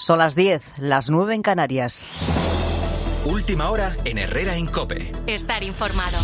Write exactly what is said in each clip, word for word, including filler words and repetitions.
Son las diez, las nueve en Canarias. Última hora en Herrera en COPE. Estar informado.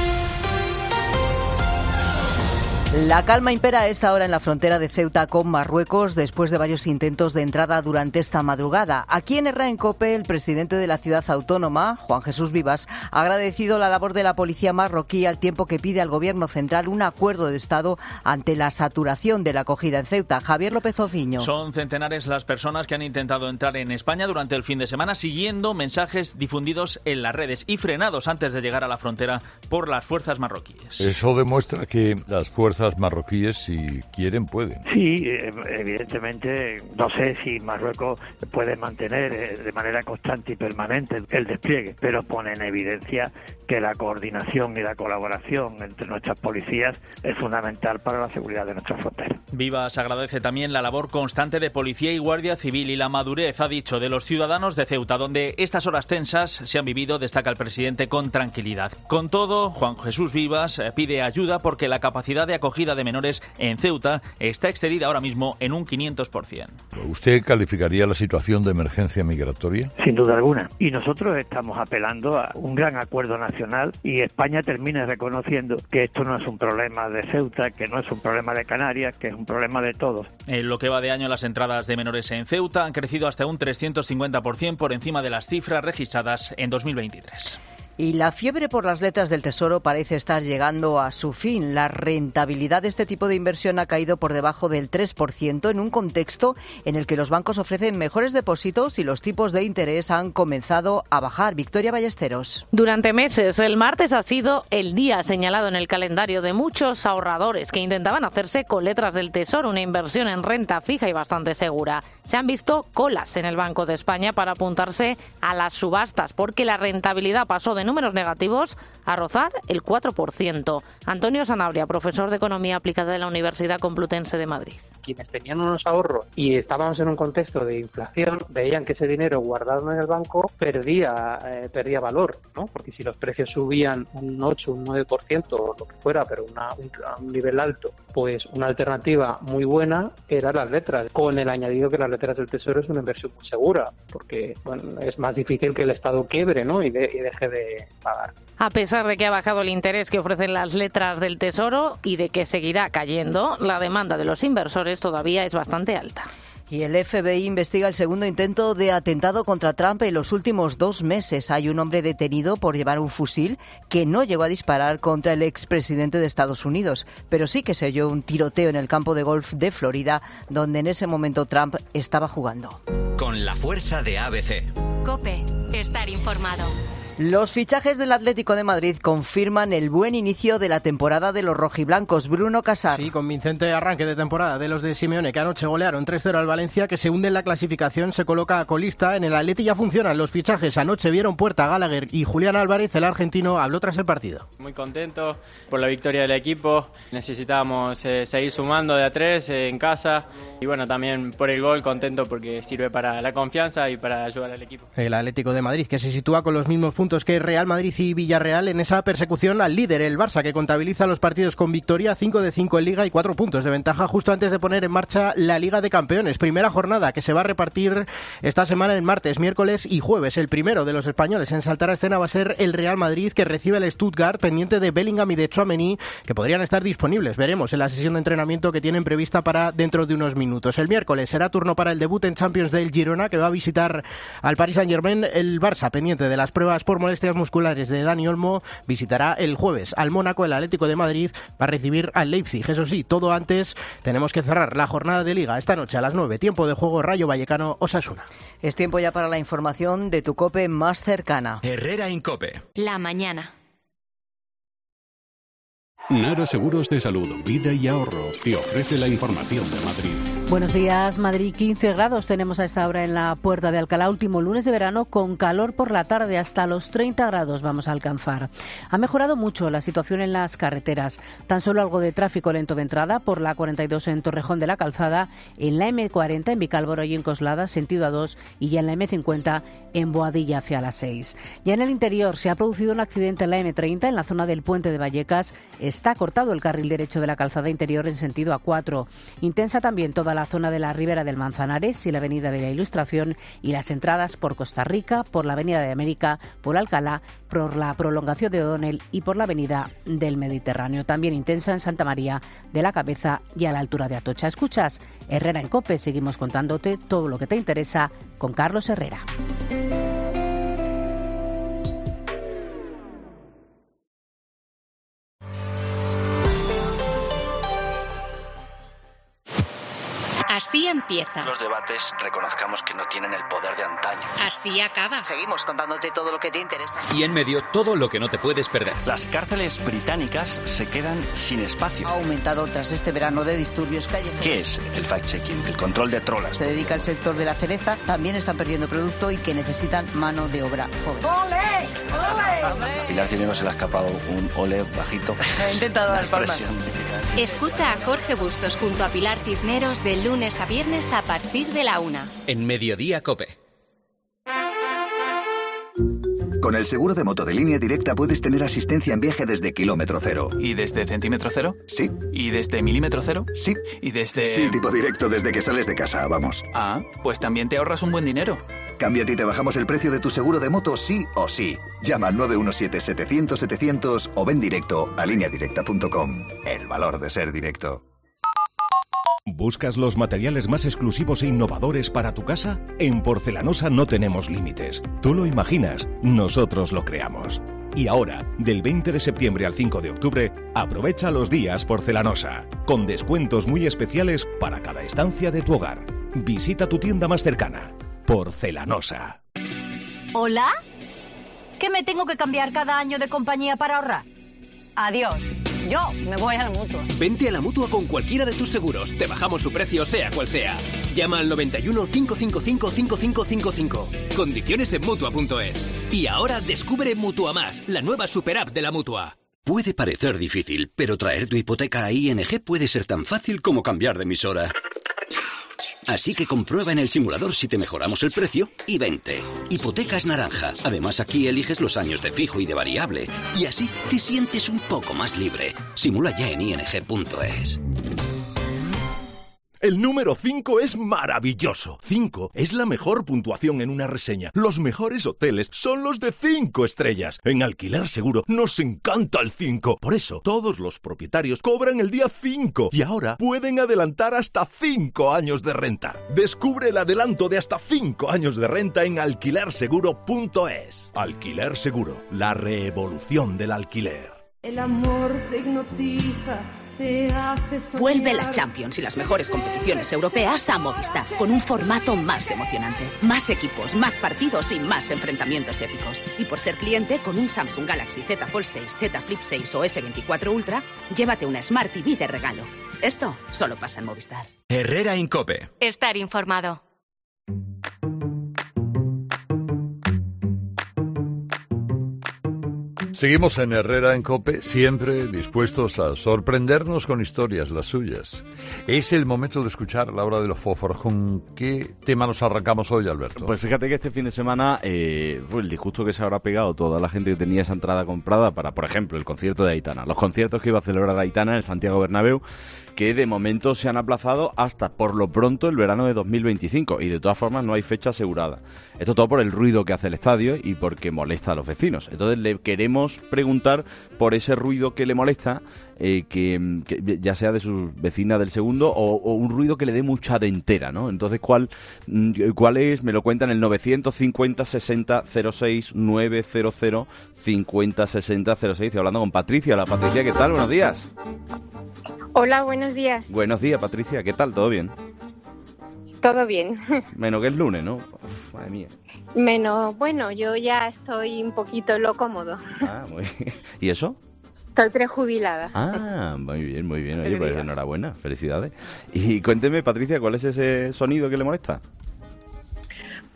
La calma impera a esta hora en la frontera de Ceuta con Marruecos después de varios intentos de entrada durante esta madrugada. Aquí en Herrera en COPE, el presidente de la ciudad autónoma, Juan Jesús Vivas, ha agradecido la labor de la policía marroquí al tiempo que pide al gobierno central un acuerdo de Estado ante la saturación de la acogida en Ceuta. Javier López Ociño. Son centenares las personas que han intentado entrar en España durante el fin de semana siguiendo mensajes difundidos en las redes y frenados antes de llegar a la frontera por las fuerzas marroquíes. Eso demuestra que las fuerzas marroquíes, si quieren, pueden. Sí, evidentemente, no sé si Marruecos puede mantener de manera constante y permanente el despliegue, pero pone en evidencia que la coordinación y la colaboración entre nuestras policías es fundamental para la seguridad de nuestras fronteras. Vivas agradece también la labor constante de policía y guardia civil y la madurez, ha dicho, de los ciudadanos de Ceuta, donde estas horas tensas se han vivido, destaca el presidente, con tranquilidad. Con todo, Juan Jesús Vivas pide ayuda porque la capacidad de acogida de menores en Ceuta está excedida ahora mismo en un quinientos por ciento. ¿Usted calificaría la situación de emergencia migratoria? Sin duda alguna. Y nosotros estamos apelando a un gran acuerdo nacional y España termine reconociendo que esto no es un problema de Ceuta, que no es un problema de Canarias, que es un problema de todos. En lo que va de año, las entradas de menores en Ceuta han crecido hasta un trescientos cincuenta por ciento por encima de las cifras registradas en dos mil veintitrés. Y la fiebre por las letras del Tesoro parece estar llegando a su fin. La rentabilidad de este tipo de inversión ha caído por debajo del tres por ciento en un contexto en el que los bancos ofrecen mejores depósitos y los tipos de interés han comenzado a bajar. Victoria Ballesteros. Durante meses, el martes ha sido el día señalado en el calendario de muchos ahorradores que intentaban hacerse con letras del Tesoro, una inversión en renta fija y bastante segura. Se han visto colas en el Banco de España para apuntarse a las subastas porque la rentabilidad pasó de números negativos a rozar el cuatro por ciento. Antonio Sanabria, profesor de Economía Aplicada de la Universidad Complutense de Madrid. Quienes tenían unos ahorros y estábamos en un contexto de inflación, veían que ese dinero guardado en el banco perdía, eh, perdía valor, ¿no? Porque si los precios subían un ocho, un nueve por ciento o lo que fuera, pero una, un, a un nivel alto, pues una alternativa muy buena era las letras, con el añadido que las letras del Tesoro es una inversión muy segura, porque bueno, es más difícil que el Estado quiebre, ¿no? y, de, y deje de pagar. A pesar de que ha bajado el interés que ofrecen las letras del Tesoro y de que seguirá cayendo, la demanda de los inversores todavía es bastante alta. Y el F B I investiga el segundo intento de atentado contra Trump en los últimos dos meses. Hay un hombre detenido por llevar un fusil que no llegó a disparar contra el expresidente de Estados Unidos, pero sí que se oyó un tiroteo en el campo de golf de Florida, donde en ese momento Trump estaba jugando. Con la fuerza de A B C. COPE. Estar informado. Los fichajes del Atlético de Madrid confirman el buen inicio de la temporada de los rojiblancos. Bruno Casar. Sí, convincente arranque de temporada de los de Simeone, que anoche golearon tres cero al Valencia, que se hunde en la clasificación, se coloca a colista. En el Atleti ya funcionan los fichajes. Anoche vieron puerta Gallagher y Julián Álvarez. El argentino habló tras el partido. Muy contento por la victoria del equipo. Necesitábamos eh, seguir sumando de a tres eh, en casa. Y bueno, también por el gol, contento porque sirve para la confianza y para ayudar al equipo. El Atlético de Madrid, que se sitúa con los mismos puntos que Real Madrid y Villarreal en esa persecución al líder, el Barça, que contabiliza los partidos con victoria, cinco de cinco en Liga y cuatro puntos de ventaja justo antes de poner en marcha la Liga de Campeones. Primera jornada que se va a repartir esta semana en martes, miércoles y jueves. El primero de los españoles en saltar a escena va a ser el Real Madrid, que recibe el Stuttgart, pendiente de Bellingham y de Tchouaméni, que podrían estar disponibles. Veremos en la sesión de entrenamiento que tienen prevista para dentro de unos minutos. El miércoles será turno para el debut en Champions del Girona, que va a visitar al Paris Saint-Germain. El Barça, pendiente de las pruebas por molestias musculares de Dani Olmo, visitará el jueves al Mónaco. El Atlético de Madrid va a recibir al Leipzig. Eso sí, todo antes tenemos que cerrar la jornada de Liga esta noche a las nueve. Tiempo de juego Rayo Vallecano Osasuna. Es tiempo ya para la información de tu COPE más cercana. Herrera en COPE. La mañana. Nara Seguros de Salud, Vida y Ahorro te ofrece la información de Madrid. Buenos días, Madrid. quince grados tenemos a esta hora en la Puerta de Alcalá, último lunes de verano, con calor por la tarde, hasta los treinta grados vamos a alcanzar. Ha mejorado mucho la situación en las carreteras, tan solo algo de tráfico lento de entrada por la cuarenta y dos en Torrejón de la Calzada, en la eme cuarenta en Vicálvaro y en Coslada, sentido A dos, y ya en la eme cincuenta en Boadilla hacia las seis. Ya en el interior se ha producido un accidente en la eme treinta, en la zona del Puente de Vallecas, está cortado el carril derecho de la calzada interior en sentido A cuatro. Intensa también toda la zona de la Ribera del Manzanares y la avenida de la Ilustración y las entradas por Costa Rica, por la avenida de América, por Alcalá, por la prolongación de O'Donnell y por la avenida del Mediterráneo. También intensa en Santa María de la Cabeza y a la altura de Atocha. Escuchas Herrera en COPE. Seguimos contándote todo lo que te interesa con Carlos Herrera. Así empieza. Los debates, reconozcamos que no tienen el poder de antaño. Así acaba. Seguimos contándote todo lo que te interesa. Y en medio, todo lo que no te puedes perder. Las cárceles británicas se quedan sin espacio. Ha aumentado tras este verano de disturbios callejeros. ¿Qué es el fact-checking? El control de trolas. Se dedica al sector de la cereza, también están perdiendo producto y que necesitan mano de obra joven. ¡Ole! ¡Ole! A Pilar Cinero se le ha escapado un ole bajito. He intentado dar palmas. Escucha a Jorge Bustos junto a Pilar Cisneros de lunes a viernes a partir de la una. En Mediodía COPE. Con el seguro de moto de Línea Directa puedes tener asistencia en viaje desde kilómetro cero. ¿Y desde centímetro cero? Sí. ¿Y desde milímetro cero? Sí. ¿Y desde...? Sí, tipo directo desde que sales de casa, vamos. Ah, pues también te ahorras un buen dinero. Cámbiate y te bajamos el precio de tu seguro de moto sí o sí. Llama al nueve uno siete, setecientos, setecientos o ven directo a línea directa punto com. El valor de ser directo. ¿Buscas los materiales más exclusivos e innovadores para tu casa? En Porcelanosa no tenemos límites. Tú lo imaginas, nosotros lo creamos. Y ahora, del veinte de septiembre al cinco de octubre, aprovecha los días Porcelanosa, con descuentos muy especiales para cada estancia de tu hogar. Visita tu tienda más cercana. Porcelanosa. ¿Hola? ¿Que me tengo que cambiar cada año de compañía para ahorrar? Adiós. Yo me voy al Mutua. Vente a la Mutua con cualquiera de tus seguros. Te bajamos su precio, sea cual sea. Llama al noventa y uno, cinco cinco cinco, cinco cinco cinco cinco. Condiciones en Mutua punto es. Y ahora descubre Mutua Más, la nueva super app de la Mutua. Puede parecer difícil, pero traer tu hipoteca a I N G puede ser tan fácil como cambiar de emisora. Así que comprueba en el simulador si te mejoramos el precio y vente. Hipotecas Naranja. Además, aquí eliges los años de fijo y de variable. Y así te sientes un poco más libre. Simula ya en I N G punto es. El número cinco es maravilloso. cinco es la mejor puntuación en una reseña. Los mejores hoteles son los de cinco estrellas. En Alquiler Seguro nos encanta el cinco. Por eso, todos los propietarios cobran el día cinco. Y ahora pueden adelantar hasta cinco años de renta. Descubre el adelanto de hasta cinco años de renta en alquiler seguro punto es. Alquiler Seguro, la revolución del alquiler. El amor te hipnotiza. Vuelve la Champions y las mejores competiciones europeas a Movistar, con un formato más emocionante. Más equipos, más partidos y más enfrentamientos épicos. Y por ser cliente, con un Samsung Galaxy Z Fold seis, Z Flip seis o S veinticuatro Ultra, llévate una Smart T V de regalo. Esto solo pasa en Movistar. Herrera en COPE. Estar informado. Seguimos en Herrera en COPE, siempre dispuestos a sorprendernos con historias, las suyas. Es el momento de escuchar la hora de los fósforos. ¿Con qué tema nos arrancamos hoy, Alberto? Pues fíjate que este fin de semana, eh, el disgusto que se habrá pegado toda la gente que tenía esa entrada comprada para, por ejemplo, el concierto de Aitana. Los conciertos que iba a celebrar Aitana en el Santiago Bernabéu, que de momento se han aplazado hasta, por lo pronto, el verano de dos mil veinticinco. Y de todas formas no hay fecha asegurada. Esto todo por el ruido que hace el estadio y porque molesta a los vecinos. Entonces le queremos preguntar por ese ruido que le molesta, eh, que, que ya sea de su vecina del segundo o, o un ruido que le dé mucha dentera, ¿no? Entonces, ¿cuál, cuál es? Me lo cuentan en el novecientos cincuenta, sesenta, cero seis, novecientos cincuenta, sesenta, cero seis. Estoy hablando con Patricia. Hola, Patricia, ¿qué tal? Buenos días. Hola, buenos días. Buenos días, Patricia, ¿qué tal? ¿Todo bien? Todo bien. Menos que es lunes, ¿no? Uf, madre mía. Menos, bueno, yo ya estoy un poquito lo cómodo. Ah, muy bien. ¿Y eso? Estoy prejubilada. Ah, muy bien, muy bien. Oye, pues enhorabuena, felicidades. Y cuénteme, Patricia, ¿cuál es ese sonido que le molesta?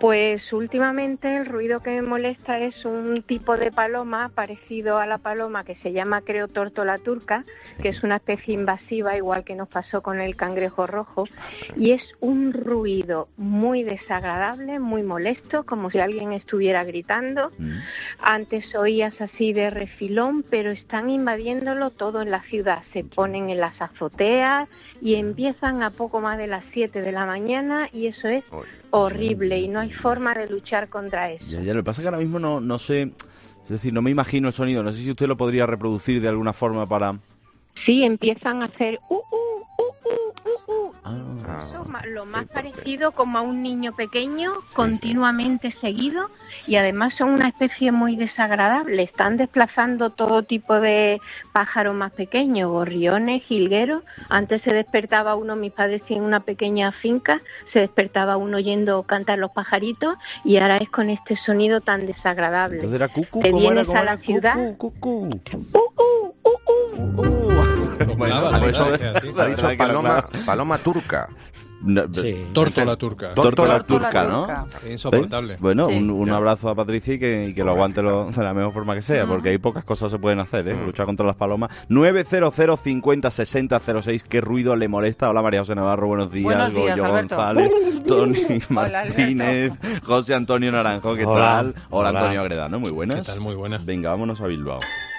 Pues últimamente el ruido que me molesta es un tipo de paloma parecido a la paloma que se llama, creo, tórtola turca, que es una especie invasiva, igual que nos pasó con el cangrejo rojo, y es un ruido muy desagradable, muy molesto, como si alguien estuviera gritando. Mm. Antes oías así de refilón, pero están invadiéndolo todo en la ciudad. Se ponen en las azoteas y empiezan a poco más de las siete de la mañana y eso es horrible y no hay forma de luchar contra eso. Ya, ya, lo que pasa es que ahora mismo no, no sé, es decir, no me imagino el sonido, no sé si usted lo podría reproducir de alguna forma para... Sí, empiezan a hacer uh, uh, uh, uh, uh, uh. Ah. Eso, lo más parecido como a un niño pequeño, continuamente seguido, y además son una especie muy desagradable. Están desplazando todo tipo de pájaros más pequeños, gorriones, jilgueros. Antes se despertaba uno, mis padres tienen una pequeña finca, se despertaba uno oyendo cantar los pajaritos, y ahora es con este sonido tan desagradable. Entonces era cucú, Te ¿cómo vienes era? ¿Cómo a la era? ciudad... Cucú, cucú. Uh, uh, uh, uh. Uh. Bueno, ha pues, dicho, la ha dicho verdad paloma, que no, paloma turca. No, Sí. Tórtola turca. Tórtola turca, ¿no? Insoportable. Bueno, Sí. un, un abrazo a Patricia y que, y que lo aguante lo, de la mejor forma que sea, Mm. porque hay pocas cosas que se pueden hacer, ¿eh? Mm. Luchar contra las palomas. nueve cero cero cincuenta sesenta cero seis, ¿qué ruido le molesta? Hola María José Navarro, buenos días. Buenos días, Goyo Alberto. González, Tony Hola, Martínez, José Antonio Naranjo, ¿qué Hola. tal? Hola, Hola. Antonio Agredano, muy buenas. ¿Qué tal? Muy buenas. Venga, vámonos a Bilbao.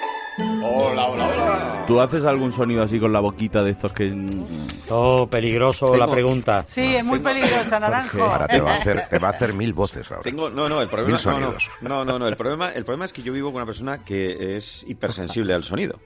Hola, hola, hola. ¿Tú haces algún sonido así con la boquita de estos que...? Oh, peligroso Tengo- la pregunta. Sí, es muy peligrosa, Naranjo. Ahora te va a hacer, te va a hacer mil voces ahora. Tengo, no, no, el problema, Mil no, no, sonidos. no, no, no, el problema, el problema es que yo vivo con una persona que es hipersensible al sonido,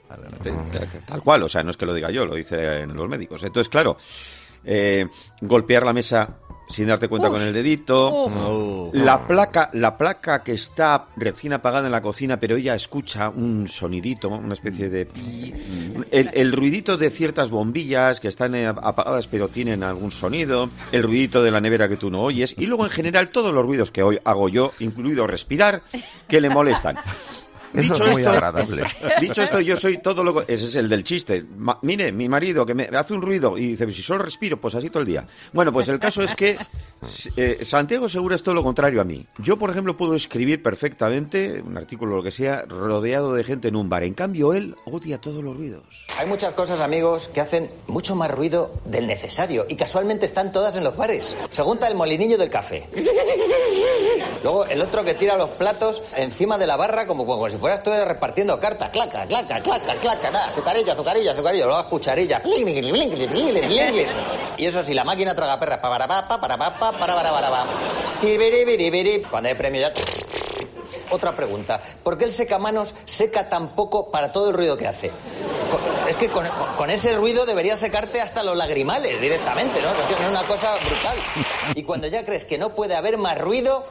tal cual, o sea, no es que lo diga yo, lo dicen los médicos. Entonces, claro, eh, golpear la mesa sin darte cuenta Uf. con el dedito, Oh. la placa, la placa que está recién apagada en la cocina, pero ella escucha un sonidito, una especie de pi, el, el ruidito de ciertas bombillas que están eh, apagadas pero tienen algún sonido, el ruidito de la nevera que tú no oyes, y luego en general todos los ruidos que hoy hago yo, incluido respirar, que le molestan. Eso Dicho es muy esto, agradable. dicho esto, yo soy todo lo... Ese es el del chiste. Ma- mire, mi marido que me hace un ruido y dice, si solo respiro, pues así todo el día. Bueno, pues el caso es que eh, Santiago Segura es todo lo contrario a mí. Yo, por ejemplo, puedo escribir perfectamente un artículo o lo que sea, rodeado de gente en un bar. En cambio, él odia todos los ruidos. Hay muchas cosas, amigos, que hacen mucho más ruido del necesario y casualmente están todas en los bares. Se junta el molinillo del café. Luego el otro que tira los platos encima de la barra como, como si fueras tú repartiendo cartas. Claca, claca, claca, claca, nada, azucarilla, azucarilla, azucarilla. Luego las cucharillas. Y eso sí, la máquina traga perras. Para, para, para, para, para, para, para, para, para. Tibiribiribiri. Cuando hay premio ya... Otra pregunta. ¿Por qué el secamanos seca tan poco para todo el ruido que hace? Con- Es que con, con ese ruido debería secarte hasta los lagrimales directamente, ¿no? Porque es una cosa brutal. Y cuando ya crees que no puede haber más ruido,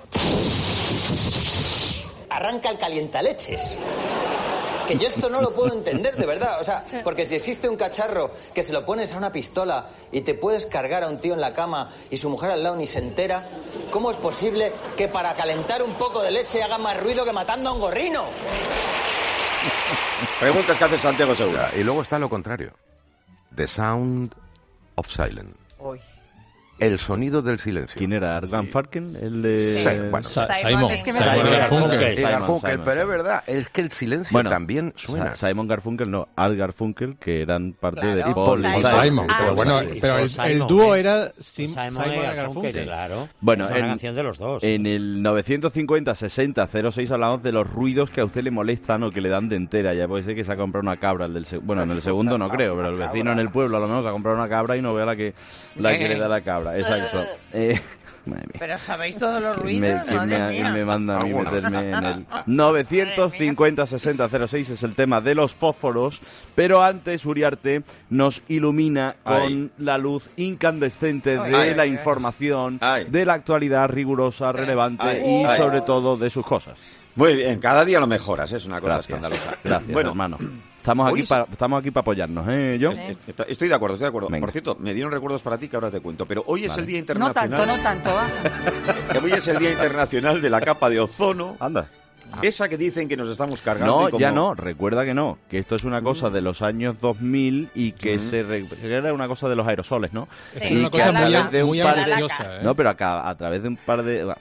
arranca el calientaleches. Que yo esto no lo puedo entender, de verdad. O sea, porque si existe un cacharro que se lo pones a una pistola y te puedes cargar a un tío en la cama y su mujer al lado ni se entera, ¿cómo es posible que para calentar un poco de leche haga más ruido que matando a un gorrino? Preguntas que hace Santiago Segura. Y luego está lo contrario. The Sound of Silence. Uy. El sonido del silencio. ¿Quién era? ¿Art Van Farken? El de... Sí, bueno. Sa- Simon. Es que me- Simon Simon Garfunkel. Garfunkel. Sí, Garfunkel, Simon, pero Simon. es verdad, es que el silencio Bueno, también suena. Sa- Simon Garfunkel, no, Art Garfunkel, que eran parte Claro. de Y Paul Paul y Simon. Simon. Pero bueno, Sí. pero el- Simon, el dúo ¿eh? era Sim- Simon Simon y y Garfunkel. Garfunkel, claro. Bueno, Es una en- canción de los dos. En el novecientos cincuenta sesenta cero seis hablamos de los ruidos que a usted le molestan o que le dan de entera. Ya puede ser que se ha comprado una cabra. El del seg- bueno, en el segundo no creo, pero el vecino en el pueblo a lo mejor se ha comprado una cabra y no vea la que, la que le da la cabra. Exacto. Eh, madre mía. Pero sabéis todos los ¿Quién ruidos, me, quién madre me- mía. quién me manda a mí Alguno. meterme en el novecientos cincuenta sesenta cero seis es el tema de los fósforos, pero antes Uriarte nos ilumina con Ay. la luz incandescente de Ay. la Ay. información, de la actualidad rigurosa, relevante Ay. y Ay. sobre todo de sus cosas. Muy bien, cada día lo mejoras, es una cosa Gracias. escandalosa. Gracias, Bueno, hermano. Estamos hoy aquí es- para estamos aquí para apoyarnos, ¿eh, John? Est- Estoy de acuerdo, estoy de acuerdo. Venga. Por cierto, me dieron recuerdos para ti que ahora te cuento, pero hoy es Vale. el Día No Internacional. tanto, no tanto, va. Hoy es el Día Internacional de la capa de ozono. Anda. Esa que dicen que nos estamos cargando. No, y como- ya no, recuerda que no, que esto es una cosa de los años dos mil y que Mm. se re- que era una cosa de los aerosoles, ¿no? Esto Y es una que cosa a muy- través de un muy par de ambiciosa, ¿eh? No, pero acá, a través de un par de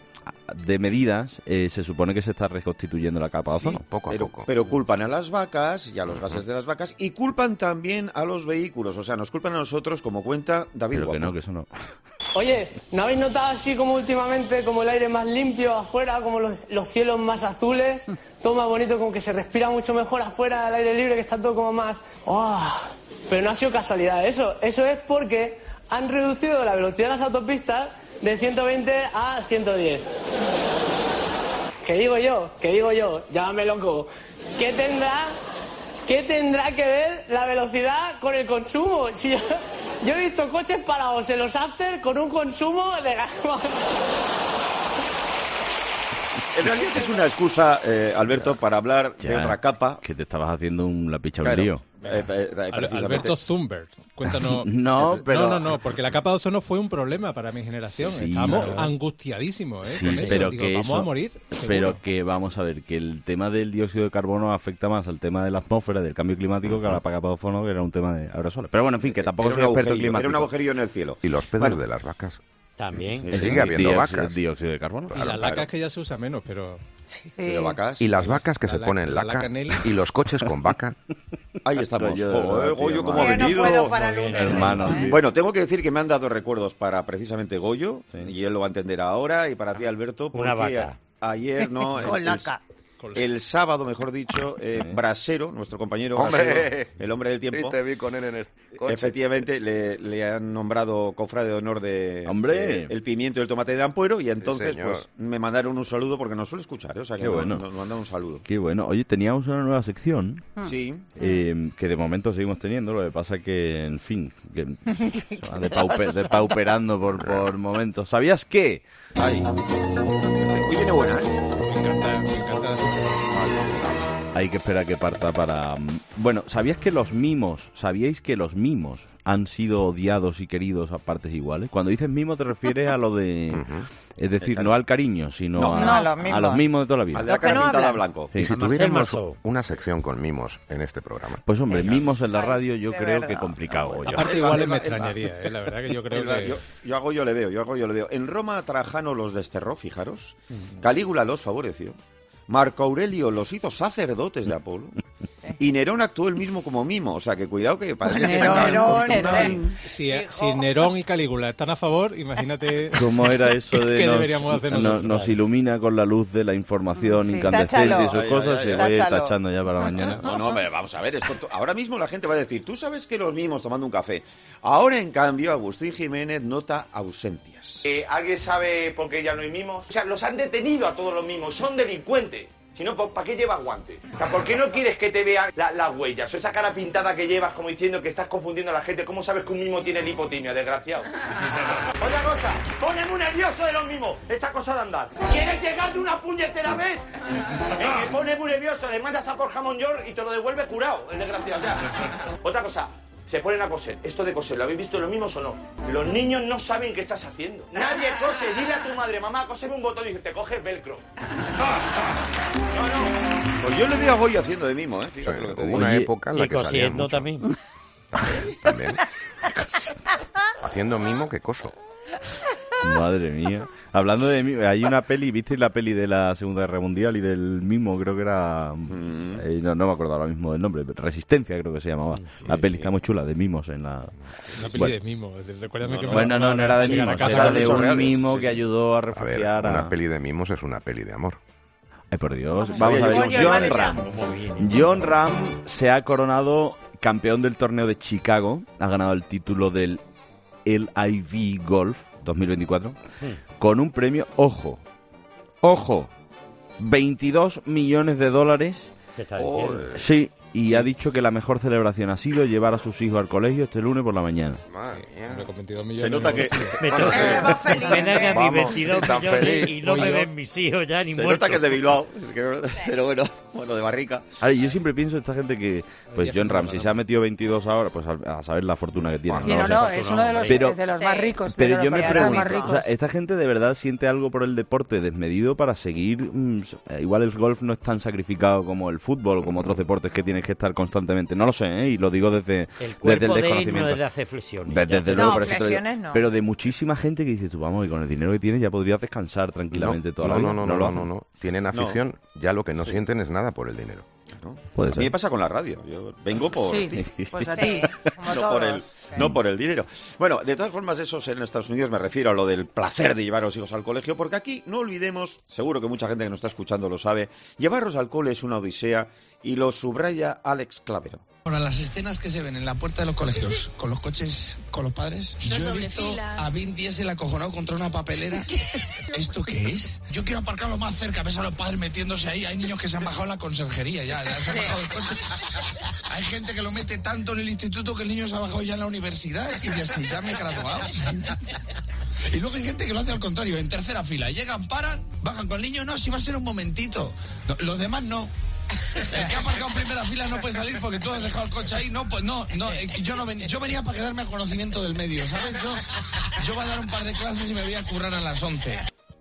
de medidas, eh, se supone que se está reconstituyendo la capa de ozono. Sí, poco a pero, poco. pero culpan a las vacas y a los gases de las vacas y culpan también a los vehículos. O sea, nos culpan a nosotros, como cuenta David Pero Guapo. que no, que eso no. Oye, ¿no habéis notado así como últimamente, como el aire más limpio afuera, como los, los cielos más azules, todo más bonito, como que se respira mucho mejor afuera al aire libre, que está todo como más... ¡Oh! Pero no ha sido casualidad eso, eso es porque han reducido la velocidad de las autopistas de ciento veinte a ciento diez. ¿Qué digo yo? ¿Qué digo yo? Llámame loco. ¿Qué tendrá, qué tendrá que ver la velocidad con el consumo? Si yo, yo he visto coches parados en los after con un consumo de la... En realidad es una excusa, eh, Alberto, para hablar Ya, de otra capa. Que te estabas haciendo un la picha un Claro. lío. Eh, eh, eh, Al- Alberto Zumbert, cuéntanos. No, pero- No, no, no, porque la capa de ozono fue un problema para mi generación. Sí, Estábamos claro. angustiadísimos, ¿eh? Sí, con eso. pero Digo, que vamos eso- a morir, seguro. pero que vamos a ver que el tema del dióxido de carbono afecta más al tema de la atmósfera, del cambio climático, que a la capa de ozono, que era un tema de aerosoles. Pero bueno, en fin, que tampoco Era soy un experto en agujerillo, climático. era un agujerillo en el cielo. Y los pedos Bueno. de las vacas. También. Sí, sigue habiendo dióxido, vacas. dióxido de carbono. Y la laca es que ya se usa menos, pero... Pero vacas. Y las vacas que La se laca- ponen la laca. laca Nelly. Y los coches con vaca. Ahí estamos. Yo de Joder, verdad, tío, Goyo, ¿cómo ha madre. Yo no venido? puedo para el lunes. Hermano, tío. Bueno, tengo que decir que me han dado recuerdos para precisamente Goyo, Sí. y él lo va a entender ahora, y para ti, Alberto, porque Una vaca. ayer, no, Con el, laca. el sábado, mejor dicho, eh, Sí. Brasero, nuestro compañero ¡Hombre! Brasero, el hombre del tiempo, Y te vi con él en el coche. efectivamente le, le han nombrado cofrade de honor de, ¡Hombre! de el pimiento y el tomate de Ampuero, y entonces señor. pues me mandaron un saludo porque nos suele escuchar, ¿eh? O sea que Qué no- bueno. nos mandaron un saludo. Qué bueno. Oye, teníamos una nueva sección Sí. eh, que de momento seguimos teniendo. Lo que pasa que, en fin, que se va depaupe- depauperando por, por momentos. ¿Sabías qué? Ay. Hoy viene buena, ¿eh? Me encanta, me encanta la sección. Hay que esperar que parta para... Bueno, ¿sabías que los mimos, sabíais que los mimos han sido odiados y queridos a partes iguales? Cuando dices mimo te refieres a lo de... Es decir, no al cariño, sino No, a, no, a los a mimos. los mimos de toda la vida. Al de la Los que cara no pintada hablan. blanco. Sí. Y si Además, tuviéramos hermoso. una sección con mimos en este programa. Pues hombre, mimos en la radio yo de creo verdad. que complicado. Goyo. Aparte, igual me extrañaría, ¿eh? La verdad que yo creo El- que... yo, yo hago yo le veo, yo hago yo le veo. En Roma Trajano los desterró, fijaros. Calígula los favoreció. Marco Aurelio los hizo sacerdotes de Apolo. Y Nerón actuó él mismo como mimo. O sea, que cuidado que parece que Nerón, se Nerón, una- Nerón. Si, si Nerón y Calígula están a favor, imagínate... ¿Cómo era eso de ¿Qué nos, deberíamos hacer nos- nosotros? nos ilumina con la luz de la información Sí. incandescente y sus Táchalo. cosas? Ay, Se ay, voy a ir táchalo. tachando ya para mañana. No, no, hombre, vamos a ver, esto, to- ahora mismo la gente va a decir, tú sabes que los mimos tomando un café. Ahora, en cambio, Agustín Jiménez nota ausencias. Eh, ¿Alguien sabe por qué ya no hay mimos? O sea, los han detenido a todos los mimos, son delincuentes. Si no, ¿para qué llevas guantes? O sea, ¿por qué no quieres que te vean la- las huellas? O esa cara pintada que llevas como diciendo que estás confundiendo a la gente. ¿Cómo sabes que un mimo tiene lipotimia, desgraciado? Otra cosa, ponme muy nervioso de los mimos, esa cosa de andar. ¿Quieres llegar de una puñetera vez? Eh, me pone muy nervioso, le mandas a por jamón york y te lo devuelve curado, el desgraciado. Ya. Otra cosa, se ponen a coser. Esto de coser, ¿lo habéis visto los mismos o no? Los niños no saben qué estás haciendo. Nadie cose. Dile a tu madre, mamá, cóseme un botón y te coges velcro. Pues yo le veo a Goyo haciendo de mimo, ¿eh? Fíjate lo que te Hubo digo. una Oye, época en la Y que salían cosiendo mucho. también. También. Haciendo mimo que coso. Madre mía. Hablando de mimo, hay una peli, ¿visteis la peli de la Segunda Guerra Mundial y del mimo? Creo que era... eh, no, no me acuerdo ahora mismo del nombre. Resistencia creo que se llamaba. La peli está muy chula, de mimos en la... Una peli Bueno. de mimos. Recuérdame que me Bueno, no, no era de llegar a mimos, casa era con de hechos un reales. mimo Sí, que sí. ayudó a A ver, refugiar a... una peli de mimos es una peli de amor. Ay, por Dios. Vamos Vamos a a ver. ver. Oye, John vale, Ram. ya. John Ram se ha coronado campeón del torneo de Chicago. Ha ganado el título del L I V Golf dos mil veinticuatro con un premio, ojo, ojo, veintidós millones de dólares. ¿Qué está diciendo? Sí, y ha dicho que la mejor celebración ha sido llevar a sus hijos al colegio este lunes por la mañana. Hombre, con veintidós millones Se nota no- que... Me, to- me dan a mis Vamos, veintidós tan millones feliz. y no me Oye, ven mis hijos ya ni Se muertos. nota que es de Bilbao. Pero bueno. Bueno, de barrica. A ver, yo siempre pienso esta gente que, pues John Ramsey se ha metido veintidós ahora, pues a, a saber la fortuna que tiene. No, no, no, es uno de los, pero, de los más ricos. Pero de yo me los pregunto, más ricos. o sea, esta gente de verdad siente algo por el deporte desmedido para seguir. Mmm, igual el golf no es tan sacrificado como el fútbol o como otros deportes que tienes que estar constantemente. No lo sé, ¿eh? Y lo digo desde el, desde el de desconocimiento. No es de hacer flexiones. Desde, desde no, luego, flexiones no. no. Pero de muchísima gente que dice, tú vamos, y con el dinero que tienes ya podrías descansar tranquilamente no, toda no, la vida. No, no, no, no, no, no. Tienen afición, no. ya lo que no sí. sienten es nada por el dinero. Claro. Puede a ser. mí me pasa con la radio. Yo vengo por... Sí, pues a ti, como no, todos. por el, no por el dinero. Bueno, de todas formas, eso en Estados Unidos me refiero a lo del placer de llevar a los hijos al colegio, porque aquí, no olvidemos, seguro que mucha gente que nos está escuchando lo sabe, llevarlos al cole es una odisea y lo subraya Alex Clavero. Ahora, las escenas que se ven en la puerta de los colegios, con los coches, con los padres, Dos yo he visto filas. a Vin Diesel acojonado contra una papelera. ¿Esto qué es? Yo quiero aparcarlo más cerca, ves a los padres metiéndose ahí. Hay niños que se han bajado en la conserjería ya, ya se han bajado del coche. Hay gente que lo mete tanto en el instituto que el niño se ha bajado ya en la universidad y dice, ya me he graduado. Y luego hay gente que lo hace al contrario, en tercera fila. Llegan, paran, bajan con el niño, no, si va a ser un momentito. No, los demás no. El que ha aparcado en primera fila no puede salir porque tú has dejado el coche ahí. No, pues no, no eh, yo no ven, yo venía para quedarme a conocimiento del medio, ¿sabes? Yo, yo voy a dar un par de clases y me voy a currar a las once.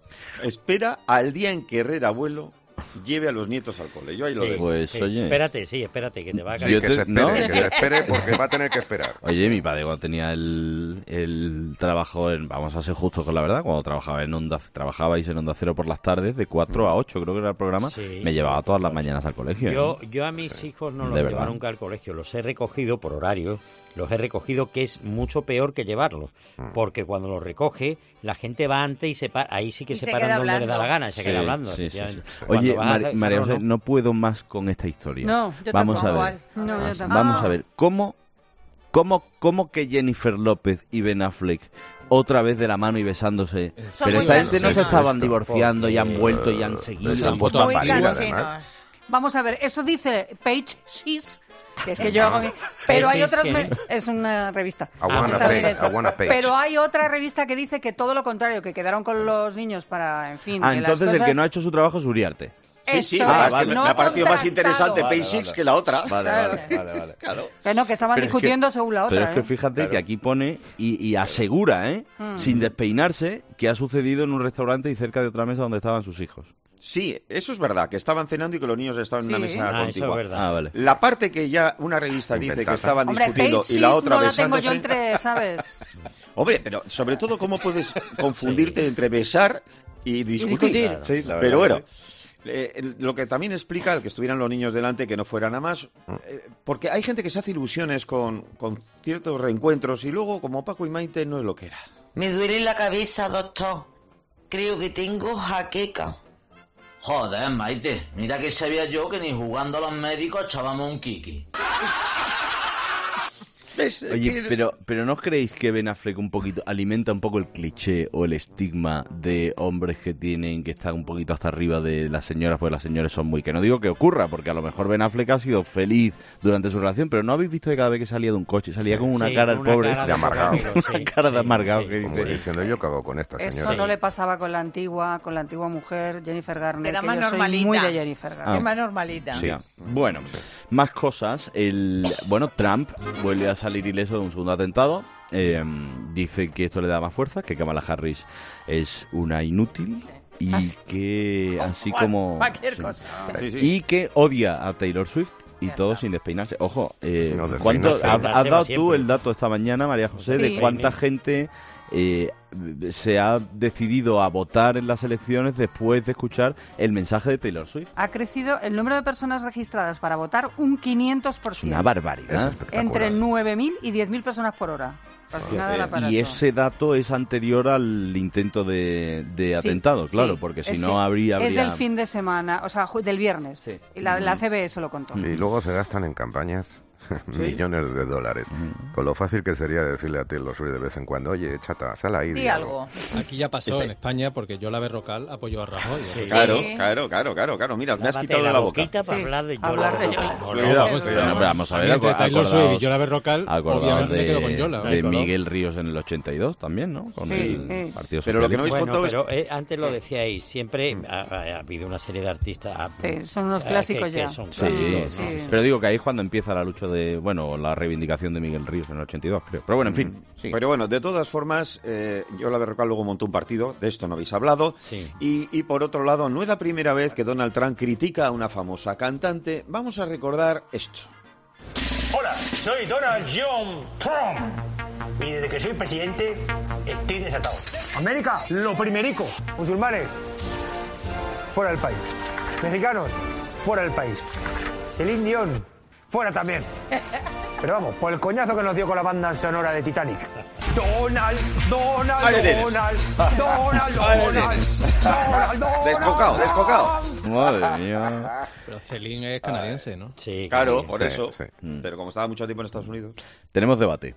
Espera al día en que Herrera Abuelo lleve a los nietos al cole. Yo ahí lo Sí, dejo. Pues, sí. oye. Espérate, sí, espérate, que te va a caer. Yo que te- se espere, no. que se espere porque va a tener que esperar. Oye, mi padre cuando tenía el, el trabajo, en, vamos a ser justos con la verdad, cuando trabajaba en Onda, trabajabais en Onda Cero por las tardes, de cuatro a ocho creo que era el programa, Sí, me sí, llevaba de todas las ocho. mañanas al colegio. Yo, ¿eh? yo a mis hijos no los De llevo verdad. nunca al colegio, los he recogido por horarios, los he recogido que es mucho peor que llevarlos, porque cuando los recoge la gente va antes y se para, ahí sí que Y se, se paran queda donde le da hablando. la gana y se Sí, queda hablando. sí, sí, sí. efectivamente. Cuando Oye, vas a Mari- hacerlo, María José, no. no puedo más con esta historia. No, yo Vamos tampoco. a ver. No, yo Vamos- tampoco. Vamos a ver, ¿cómo, cómo, cómo que Jennifer López y Ben Affleck otra vez de la mano y besándose? Son Pero muy esta gente no se cansinos. estaban divorciando y han vuelto y han seguido. se han y- puesto a Muy parir, cansinos. además. Vamos a ver, eso dice Page She's, que es que yo hago mi... Pero hay Page otras... She's, me- ¿qué? Es una revista. I wanna Está bien page, hecho. I wanna page. Pero hay otra revista que dice que todo lo contrario, que quedaron con los niños para, en fin... Ah, que las entonces el cosas- que no ha hecho su trabajo es Uriarte. Sí, sí, Eso ah, es, vale. no me ha parecido más contrastado. interesante Vale, Page Six vale. que la otra. Vale, Claro. vale, vale, vale. Claro. Que no, que estaban Pero es que- discutiendo según la otra. Pero es que ¿eh? fíjate Claro. que aquí pone y, y asegura, ¿eh? Mm. Sin despeinarse, que ha sucedido en un restaurante y cerca de otra mesa donde estaban sus hijos. Sí, eso es verdad, que estaban cenando y que los niños estaban en una Sí. mesa Ah, eso contigua. es verdad. Ah, vale. La parte que ya una revista dice que Inventada. estaban Hombre, discutiendo Page y la She's otra no la tengo besándose. yo entre, ¿sabes? Hombre, pero sobre todo, ¿cómo puedes confundirte entre besar y discutir? discutir. Claro. Sí, la verdad Pero que bueno, eh, el- lo que también explica el que estuvieran los niños delante, que no fueran a más, eh, porque hay gente que se hace ilusiones con, con ciertos reencuentros y luego, como Paco y Maite, no es lo que era. Me duele la cabeza, doctor. Creo que tengo jaqueca. Joder, Maite, mira que sabía yo que ni jugando a los médicos echábamos un kiki. ¿Ves? Oye, Que- pero, pero ¿no os creéis que Ben Affleck un poquito alimenta un poco el cliché o el estigma de hombres que tienen que estar un poquito hasta arriba de las señoras, porque las señoras son muy... Que no digo que ocurra, porque a lo mejor Ben Affleck ha sido feliz durante su relación, pero ¿no habéis visto que cada vez que salía de un coche salía con una Sí, cara el con una pobre? cara de amargado. pobre amigo, sí, Una cara de sí, amargado sí. que Como dice... diciendo, yo cago con esta Eso señora. no le pasaba con la antigua, con la antigua mujer, Jennifer Garner, Era que más yo soy normalita. muy de Jennifer Ah. Garner. Es más normalita. Sí. Bueno, más cosas. El bueno, Trump vuelve a salir ileso de un segundo atentado. Eh, dice que esto le da más fuerza, que Kamala Harris es una inútil y Ah, sí. que así como Cualquier sí. cosa. Sí, sí. Y que odia a Taylor Swift y todo sin despeinarse. Ojo, eh, No, ¿cuánto, despeinarse. has, has Despeinarse dado va tú siempre. el dato esta mañana, María José, Sí. de cuánta gente eh, se ha decidido a votar en las elecciones después de escuchar el mensaje de Taylor Swift? Ha crecido el número de personas registradas para votar un quinientos por Es ciento. una barbaridad. Entre nueve mil y diez mil personas por hora. Fascinada el aparato. Y ese dato es anterior al intento de, de Sí, atentado, claro, sí. porque si Es- no habría... Es habría... del fin de semana, o sea, ju- del viernes. Sí. Y la, la C B S lo contó. Y luego se gastan en campañas millones de dólares. Mm. Con lo fácil que sería decirle a Taylor Swift de vez en cuando, oye, chata, sal ahí. Di algo. Aquí ya pasó en España porque Yola Berrocal apoyó a Rajoy. Sí. Claro, claro, claro, claro, claro. Mira, me has quitado de la boca. Para sí. hablar de Yola. Hablar de Yola. Cuidado, cuidado. Vamos a ver, entre Taylor Swift y Yola Berrocal, obviamente de, me quedo con Yola. De Miguel Ríos en el ochenta y dos también, ¿no? Con sí, el sí. Partido Socialista. Pero lo que no habéis bueno, contado es... pero eh, antes lo decíais, siempre ha, ha habido una serie de artistas... Sí, son unos clásicos eh, que, ya. Que son Sí, clásicos, sí, ¿no? sí. Pero digo que ahí es cuando empieza la lucha de, bueno, la reivindicación de Miguel Ríos en el ochenta y dos, creo. Pero bueno, en fin. Sí. Pero bueno, de todas formas, eh, Yola Berrocal luego montó un partido, de esto no habéis hablado. Sí. Y, y por otro lado, no es la primera vez que Donald Trump critica a una famosa cantante. Vamos a recordar esto. Hola, soy Donald John Trump. Y desde que soy presidente, estoy desatado. América, lo primerico. Musulmanes, fuera del país. Mexicanos, fuera del país. Celine Dion, fuera también. Pero vamos, por el coñazo que nos dio con la banda sonora de Titanic. Donald, Donald, Donald, Donald, Donald, Donald, Donald. Descocado, descocado. Madre mía. Pero Celine es canadiense, ¿no? Sí, claro, que, por sí, eso. Sí. Pero como estaba mucho tiempo en Estados Unidos. Tenemos debate.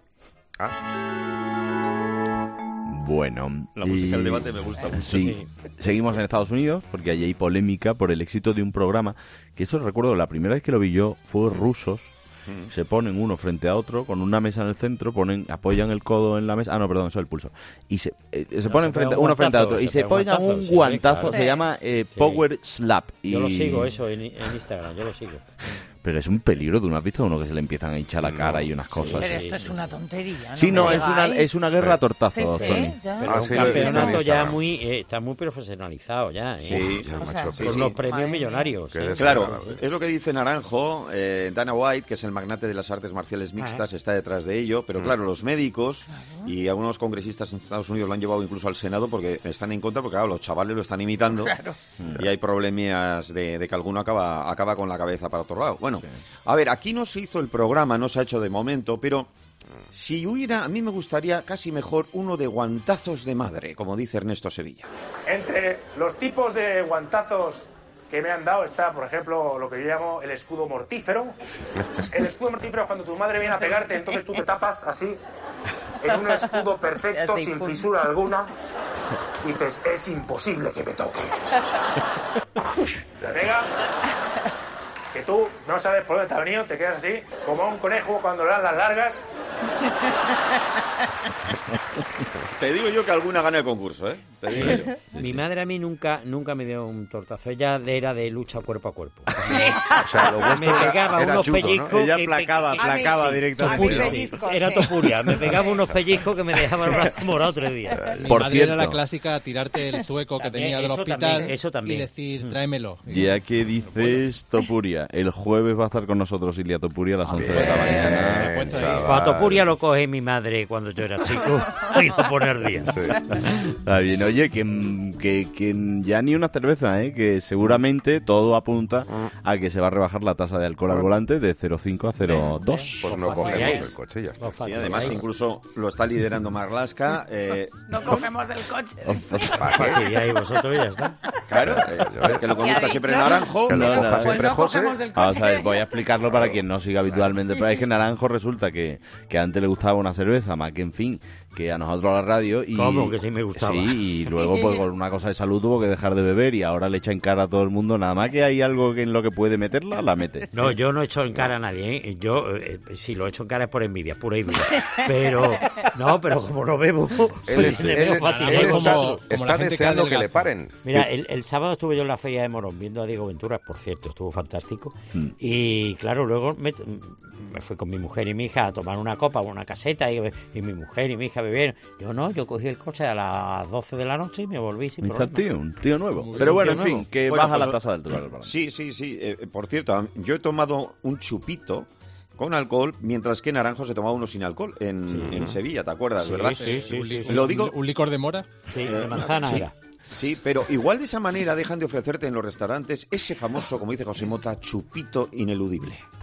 Ah. Bueno. La música y... del debate me gusta mucho. Sí. Seguimos en Estados Unidos porque allí hay polémica por el éxito de un programa que eso recuerdo, la primera vez que lo vi yo fue rusos. Se ponen uno frente a otro con una mesa en el centro, ponen, apoyan el codo en la mesa. Ah, no, perdón, eso es el pulso. Y se, eh, se no, ponen se frente, un uno frente a otro se y se ponen un sí, guantazo. claro. Se llama eh, Sí. Power Slap. Y... Yo lo sigo eso en, en Instagram, yo lo sigo. Pero es un peligro. ¿Tú no has visto uno que se le empiezan a hinchar la cara y unas cosas? Pero Sí, esto es sí, una sí. tontería. ¿no? Sí, no, ¿Me es una, digáis? es una guerra a tortazos, Sí, sí, Tony. ya. Pero Ah, es un sí, lo he visto en campeonato ya Instagram. muy, eh, está muy profesionalizado ya. ¿eh? Sí, Sí, O macho, sea, sí, Con sí. los premios Madre millonarios. mía. ¿eh? Qué Claro, desagradable. es lo que dice Naranjo. eh, Dana White, que es el magnate de las artes marciales mixtas, está detrás de ello. Pero claro, los médicos y algunos congresistas en Estados Unidos lo han llevado incluso al Senado porque están en contra, porque claro, los chavales lo están imitando. Claro. Y hay problemas de, de que alguno acaba, acaba con la cabeza para otro lado. Bueno, a ver, aquí no se hizo el programa, no se ha hecho de momento, pero si hubiera, a mí me gustaría casi mejor uno de guantazos de madre, como dice Ernesto Sevilla. Entre los tipos de guantazos que me han dado está, por ejemplo, lo que yo llamo el escudo mortífero. El escudo mortífero es cuando tu madre viene a pegarte, entonces tú te tapas así, en un escudo perfecto, Así, sin pum. fisura alguna. Dices, es imposible que me toque. Te pega, que tú no sabes por dónde te ha venido, te quedas así, como un conejo cuando le dan las largas. Te digo yo que alguna gana el concurso, ¿eh? Te digo yo. Mi madre a mí nunca nunca me dio un tortazo. Ella era de lucha cuerpo a cuerpo. O sea, lo Me vuestro era- pegaba era unos judo, ¿no? pellizcos. Ella que- placaba, que- placaba sí, directamente. topuria, A mí sí. pellizcos, Era sí. topuria. Me pegaba unos pellizcos que me dejaban el brazo morado tres días. Mi Por madre era la cierto. clásica tirarte el zueco que También, tenía del eso hospital también, eso también. y decir, tráemelo. Ya que dices Topuria, el jueves va a estar con nosotros Ilia Topuria a las once de la Bien, mañana. puesto ahí. chaval. Cuando Topuria lo coge mi madre cuando yo era chico y lo pone al día. Está bien, oye, que, que, que ya ni una cerveza, ¿eh? Que seguramente todo apunta a que se va a rebajar la tasa de alcohol al volante de cero coma cinco a cero coma dos. Pues no cogemos el coche y ya está. No Sí, fastidiáis. además incluso lo está liderando Marlaska. Eh, No cogemos el coche. ¿para qué? Fastidiáis vosotros y ya está. Claro, eh, que lo ¿Qué conduzca ha siempre dicho? Naranjo. Que lo No, coja no, siempre Pues no José. cogemos el coche. Vamos a ver, voy a explicarlo para quien no siga habitualmente. Pero es que Naranjo resulta que, que antes le gustaba una cerveza, más que en fin, que a nosotros a la radio. Y, ¿Cómo que sí me gustaba? Sí, y luego pues por una cosa de salud tuvo que dejar de beber y ahora le echa en cara a todo el mundo. Nada más que hay algo que en lo que puede meterla, la mete. No, yo no he hecho en cara a nadie, ¿eh? Yo, eh, si lo he hecho en cara es por envidia, pura y dura. Pero, no, pero como no bebo, Él, soy es- de él medio es- fatigado. él como- está, como está la gente que deseando que, adelgaza. le paren. Mira, el, el sábado estuve yo en la Feria de Morón viendo a Diego Ventura, por cierto, estuvo fantástico. Y claro, luego me, me fui con mi mujer y mi hija a tomar una copa, una caseta, y, y mi mujer y mi hija bebieron. Yo no, yo cogí el coche a las doce de la noche y me volví sin Está el problema. tío, un tío nuevo. Muy Pero bien, bueno, tío en fin, nuevo. que Bueno, baja pues, la tasa del alcohol al volante. Sí, sí, sí. Eh, por cierto, yo he tomado un chupito con alcohol, mientras que Naranjo se tomaba uno sin alcohol en, Sí. en Sevilla, ¿te acuerdas, Sí, verdad? sí, sí, un, sí, li- sí. Lo digo- un- un licor de mora. Sí, de manzana sí. era. Sí, pero igual de esa manera dejan de ofrecerte en los restaurantes ese famoso, como dice José Mota, chupito ineludible.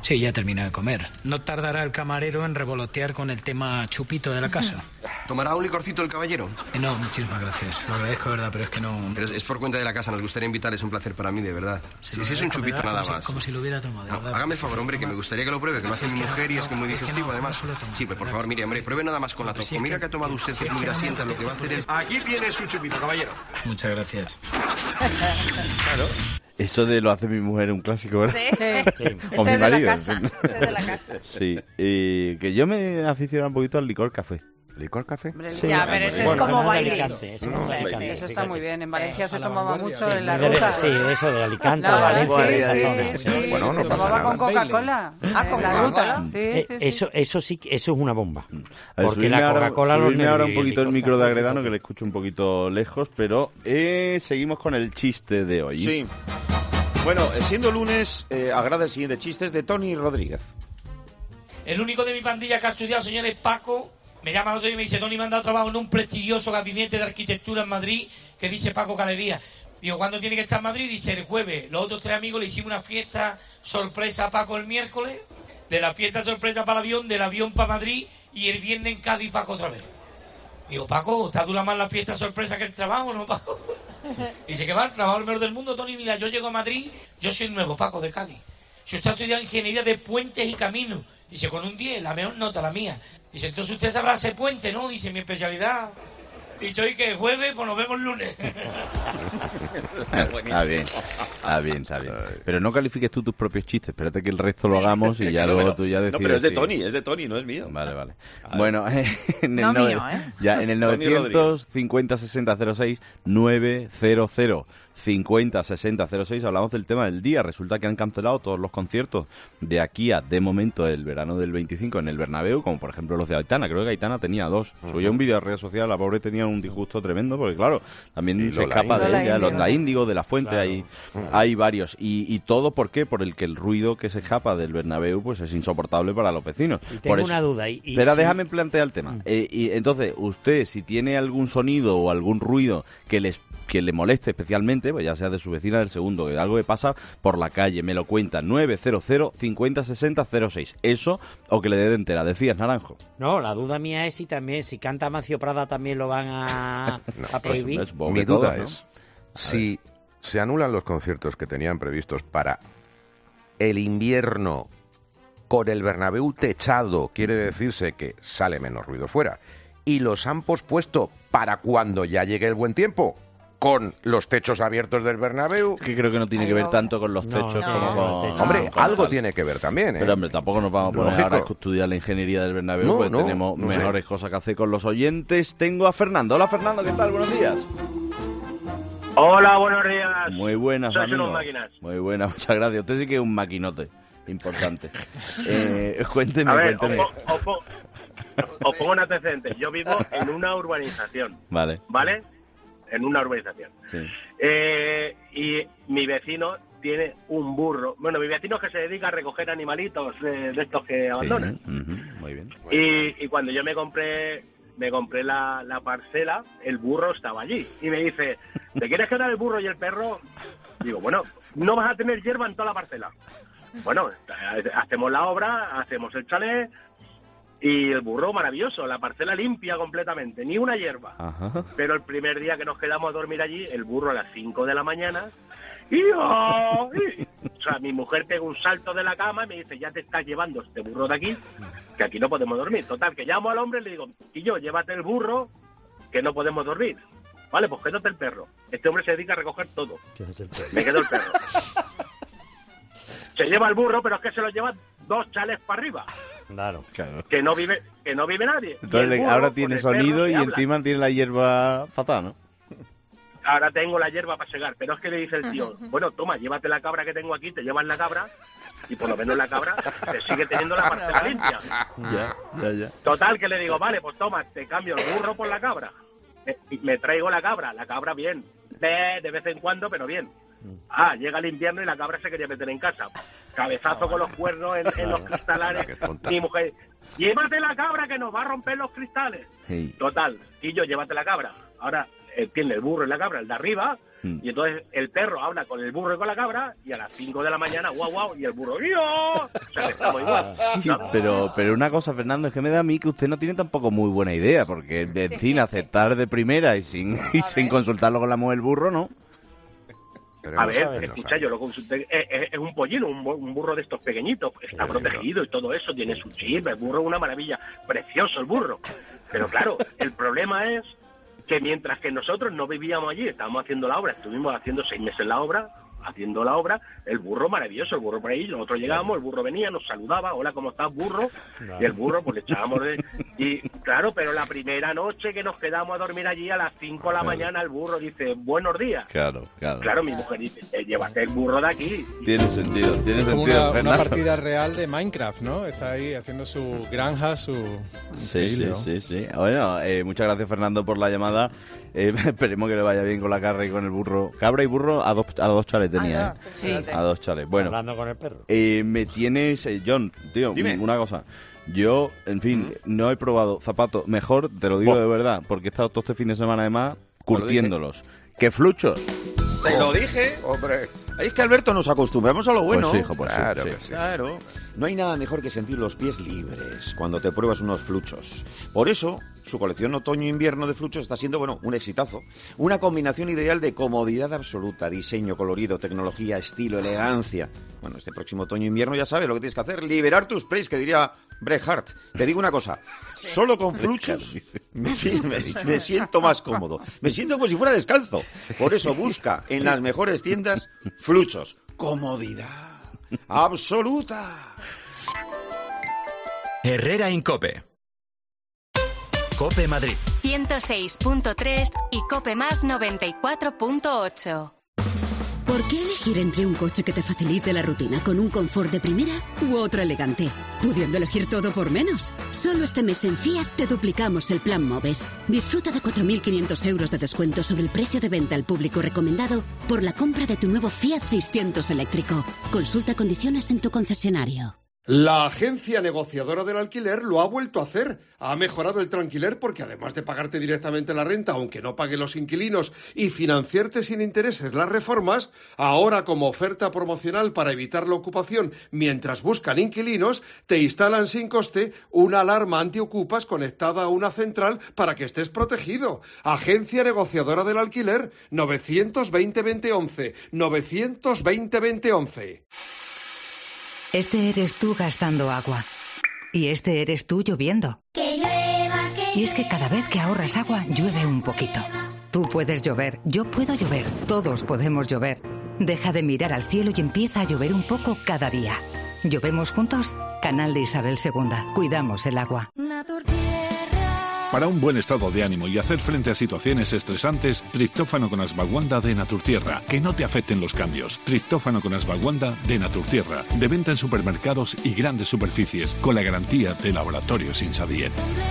Sí, ya he terminado de comer. No tardará el camarero en revolotear con el tema chupito de la casa. ¿Tomará un licorcito el caballero? Eh, no, muchísimas gracias. Lo agradezco, de verdad, pero es que no... Pero es, es por cuenta de la casa, nos gustaría invitar, es un placer para mí, de verdad. Si sí, es un chupito nada como más. Si, como si lo hubiera tomado, de no, verdad. Hágame el favor, hombre, que me gustaría que lo pruebe, que lo hace mi mujer y es que es muy digestivo, además. Sí, pues por favor, mire, hombre, pruebe nada más con la tos. Comida que ha tomado usted, que es muy grasienta, lo que va a hacer es... Aquí tiene su chupito, caballero. Muchas gracias. Claro. Eso de lo hace mi mujer un clásico, ¿verdad? Sí. Sí. O mi Este marido. de la casa. Este de la casa. Sí. Eh, que yo me aficiono un poquito al licor café. ¿Licor café? Sí, ya, pero eso es bueno, como no Baileys. Alicante, eso, no Sí, Alicante, sí. Eso está muy bien. En Valencia se a la tomaba vanguardia, mucho sí. en la De- ruta. Sí, eso de Alicante, No, de Valencia, sí, de esa sí, zona. sí, Bueno, no se pasa tomaba nada. con Coca-Cola. Ah, con en la Coca-Cola. ruta. Sí, Eh, sí, sí. eso, eso sí, eso es una bomba. A ver, Porque subidme la ahora- Coca-Cola los subidme ahora un nervios y poquito el licor micro de café, Agredano, fíjate. que le escucho un poquito lejos, pero eh, seguimos con el chiste de hoy. Sí. Bueno, eh, siendo lunes, eh, agrada el siguiente chiste, es de Tony Rodríguez. El único de mi pandilla que ha estudiado, señores, Paco, me llama el otro día y me dice, Tony, me han dado trabajo en un prestigioso gabinete de arquitectura en Madrid que dice Paco Galería. Digo, ¿cuándo tiene que estar en Madrid? Dice, el jueves. Los otros tres amigos le hicimos una fiesta sorpresa a Paco el miércoles, de la fiesta sorpresa para el avión, del avión para Madrid, y el viernes en Cádiz Paco otra vez. Digo, Paco, ¿te dura más la fiesta sorpresa que el trabajo, no, Paco? Dice, que va, el trabajo el mejor del mundo, Tony, mira, yo llego a Madrid, yo soy el nuevo Paco de Cádiz. Si usted ha estudiado ingeniería de puentes y caminos, dice, con un diez, la mejor nota, la mía. Dice, entonces usted sabrá hacer puente, ¿no? Dice, mi especialidad. Dice, hoy que es jueves, pues nos vemos el lunes. Está bien, está bien, está bien. Pero no califiques tú tus propios chistes, espérate que el resto lo hagamos y ya No, luego bueno, tú ya decides. No, pero es de si- Tony, es de Tony, no es mío. Vale, vale. Bueno, en el, No nove- mío, ¿eh? ya, en el Tony novecientos cincuenta sesenta cero seis novecientos cincuenta sesenta cero seis hablamos del tema del día. Resulta que han cancelado todos los conciertos de aquí a, de momento, el verano del veinticinco en el Bernabéu, como por ejemplo los de Aitana. Creo que Aitana tenía dos. Subía un vídeo a redes sociales, la pobre tenía un disgusto tremendo, porque claro, también Y se Lola escapa Índigo. de ella. Lola Los La Índigo, de La Fuente, Claro. hay, hay varios. Y, y todo, ¿por qué? Por el que el ruido que se escapa del Bernabéu pues es insoportable para los vecinos. Y tengo Por una duda. Y, y Espera, si- déjame plantear el tema. Eh, y entonces, usted, si tiene algún sonido o algún ruido que les que le moleste especialmente, pues ya sea de su vecina del segundo, que algo le pasa por la calle, me lo cuenta nueve cero cero cincuenta sesenta cero seis. Eso o que le dé de entera. Decías, Naranjo. No, la duda mía es si también, si canta Mancio Prada también lo van a, a prohibir. Es bobo Mi de duda todos, ¿no? es, si se anulan los conciertos que tenían previstos para el invierno con el Bernabéu techado, quiere decirse que sale menos ruido fuera, y los han pospuesto para cuando ya llegue el buen tiempo, con los techos abiertos del Bernabéu. Que creo que no tiene que ver tanto con los No, techos no, como no, con... los techos Hombre, con algo tal. tiene que ver también, ¿eh? Pero hombre, tampoco nos vamos a poner Lógico. ahora a estudiar la ingeniería del Bernabéu, No, pues no, tenemos no sé. mejores cosas que hacer con los oyentes. Tengo a Fernando. Hola, Fernando, ¿qué tal? Buenos días. Hola, buenos días. Muy buenas, Sois amigo. unos máquinas. Muy buenas, muchas gracias. Usted sí que es un maquinote importante. eh, cuénteme, A ver, cuénteme. os, po- os po- os pongo un antecedente. Yo vivo en una urbanización, Vale, ¿vale? En una urbanización. sí. Eh, y mi vecino tiene un burro. Bueno, mi vecino es que se dedica a recoger animalitos eh, de estos que abandonan. Sí, ujú, muy bien. Y, y cuando yo me compré me compré la, la parcela, el burro estaba allí. Y me dice, ¿te quieres quedar el burro y el perro? Digo, bueno, no vas a tener hierba en toda la parcela. Bueno, hacemos la obra, hacemos el chalet y el burro maravilloso, la parcela limpia completamente, ni una hierba. Ajá. Pero el primer día que nos quedamos a dormir allí, el burro a las cinco de la mañana, y, oh, y- o sea, mi mujer pega un salto de la cama y me dice, ya te estás llevando este burro de aquí, que aquí no podemos dormir. Total, que llamo al hombre y le digo, y yo, llévate el burro, que no podemos dormir. Vale, pues quédate el perro. Este hombre se dedica a recoger todo. Me quedo el perro. Se lleva el burro, pero es que se lo lleva dos chales para arriba. Claro, claro. Que no vive, que no vive nadie. Y Entonces el le- burro ahora con tiene el perro sonido se y habla. encima tiene la hierba fatal, ¿no? Ahora tengo la hierba para segar, pero es que le dice el tío, bueno, toma, llévate la cabra que tengo aquí, te llevas la cabra y por lo menos la cabra te sigue teniendo la parcela limpia. Ya, ya, ya. Total, que le digo, vale, pues toma, te cambio el burro por la cabra. Me, y me traigo la cabra, la cabra bien, ve de vez en cuando, pero bien. Ah, llega el invierno y la cabra se quería meter en casa. Cabezazo con los cuernos en, en los cristalares. Mi mujer, llévate la cabra que nos va a romper los cristales. Sí. Total, y yo, llévate la cabra. Ahora eh, tiene el burro y la cabra, el de arriba, mm. y entonces el perro habla con el burro y con la cabra, y a las cinco de la mañana, guau, guau, y el burro, ¡yo! O sea, que estamos igual. Sí, pero, pero una cosa, Fernando, es que me da a mí que usted no tiene tampoco muy buena idea, porque en fin, aceptar de primera y sin, y sin consultarlo con la mujer burro, ¿no? A ver, escucha, yo lo consulté, es, es, es un pollino, un, un burro de estos pequeñitos, está protegido y todo eso, tiene su chip, el burro es una maravilla, precioso el burro. Pero claro, el problema es que mientras que nosotros no vivíamos allí, estábamos haciendo la obra, estuvimos haciendo seis meses la obra, haciendo la obra, el burro maravilloso, el burro por ahí, nosotros llegábamos, el burro venía, nos saludaba, hola, ¿cómo estás, burro? Y el burro, pues le echábamos de... Y claro, pero la primera noche que nos quedamos a dormir allí, a las cinco de la mañana, el burro dice, buenos días. Claro, claro. Claro, mi mujer dice, eh, llévate el burro de aquí. Tiene sentido, tiene es como sentido, una, una partida real de Minecraft, ¿no? Está ahí haciendo su granja, su... Sí, sí, sí, sí. Bueno, eh, muchas gracias, Fernando, por la llamada. Eh, esperemos que le vaya bien con la cabra y con el burro. Cabra y burro a dos, a dos chales tenía, ¿eh? Sí. A dos chales. Bueno, hablando con el perro. Eh, me tienes, eh, John, tío, Dime. una cosa. Yo, en fin, no he probado zapatos mejor, te lo digo Oh. de verdad, porque he estado todo este fin de semana además curtiéndolos. ¡Que fluchos! Te lo dije. Hombre. Es que, Alberto, nos acostumbramos a lo bueno. Pues sí, hijo, pues sí, Claro sí. que sí. Claro. No hay nada mejor que sentir los pies libres cuando te pruebas unos fluchos. Por eso, su colección otoño-invierno de fluchos está siendo, bueno, un exitazo. Una combinación ideal de comodidad absoluta, diseño, colorido, tecnología, estilo, elegancia. Bueno, este próximo otoño-invierno ya sabes lo que tienes que hacer, liberar tus plays, que diría Bret Hart. Te digo una cosa, solo con fluchos me, me, me siento más cómodo. Me siento como si fuera descalzo. Por eso busca en las mejores tiendas fluchos. Comodidad absoluta. Herrera Incope. Cope Madrid. ciento seis punto tres y Cope Más noventa y cuatro punto ocho. ¿Por qué elegir entre un coche que te facilite la rutina con un confort de primera u otro elegante? Pudiendo elegir todo por menos. Solo este mes en Fiat te duplicamos el plan MOVES. Disfruta de cuatro mil quinientos euros de descuento sobre el precio de venta al público recomendado por la compra de tu nuevo Fiat seiscientos eléctrico. Consulta condiciones en tu concesionario. La agencia negociadora del alquiler lo ha vuelto a hacer. Ha mejorado el tranquiler porque además de pagarte directamente la renta, aunque no paguen los inquilinos, y financiarte sin intereses las reformas, ahora como oferta promocional para evitar la ocupación mientras buscan inquilinos, te instalan sin coste una alarma antiocupas conectada a una central para que estés protegido. Agencia negociadora del alquiler, novecientos veinte veinte once, novecientos veinte veinte once. Este eres tú gastando agua. Y este eres tú lloviendo. Que llueva, que Y es que cada vez que ahorras agua, llueve un poquito. Tú puedes llover, yo puedo llover, todos podemos llover. Deja de mirar al cielo y empieza a llover un poco cada día. ¿Llovemos juntos? Canal de Isabel segunda. Cuidamos el agua. Para un buen estado de ánimo y hacer frente a situaciones estresantes, triptófano con asbaguanda de Naturtierra. Que no te afecten los cambios. Triptófano con asbaguanda de Naturtierra. De venta en supermercados y grandes superficies, con la garantía de Laboratorios Insadiet.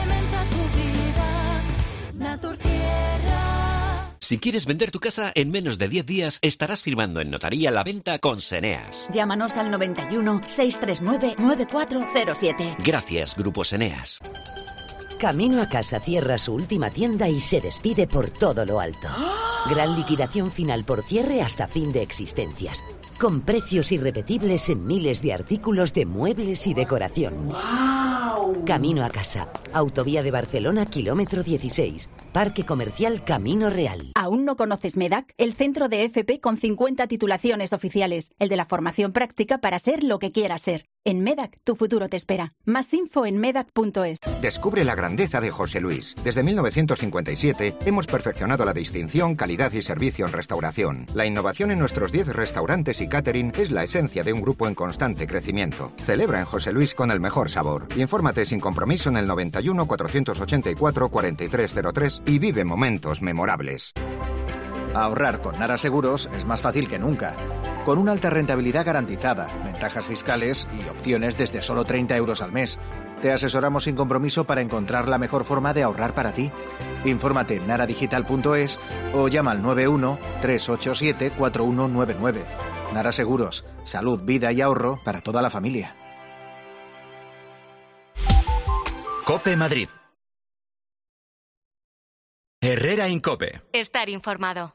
Si quieres vender tu casa en menos de diez días, estarás firmando en notaría la venta con Seneas. Llámanos al noventa y uno, seiscientos treinta y nueve, noventa y cuatro cero siete. Gracias, Grupo Seneas. Camino a Casa cierra su última tienda y se despide por todo lo alto. Gran liquidación final por cierre hasta fin de existencias. Con precios irrepetibles en miles de artículos de muebles y decoración. ¡Wow! Camino a Casa. Autovía de Barcelona, kilómetro dieciséis. Parque Comercial Camino Real. ¿Aún no conoces MEDAC? El centro de F P con cincuenta titulaciones oficiales. El de la formación práctica para ser lo que quieras ser. En MEDAC, tu futuro te espera. Más info en medac punto es. Descubre la grandeza de José Luis. Desde mil novecientos cincuenta y siete hemos perfeccionado la distinción, calidad y servicio en restauración. La innovación en nuestros diez restaurantes y catering es la esencia de un grupo en constante crecimiento. Celebra en José Luis con el mejor sabor. Infórmate sin compromiso en el noventa y uno, cuatrocientos ochenta y cuatro, cuarenta y tres cero tres y vive momentos memorables. Ahorrar con Nara Seguros es más fácil que nunca. Con una alta rentabilidad garantizada, ventajas fiscales y opciones desde solo treinta euros al mes. Te asesoramos sin compromiso para encontrar la mejor forma de ahorrar para ti. Infórmate en nara digital punto es o llama al nueve uno, tres ocho siete, cuatro uno nueve nueve. Nara Seguros, salud, vida y ahorro para toda la familia. COPE Madrid. Herrera Incope. Estar informado.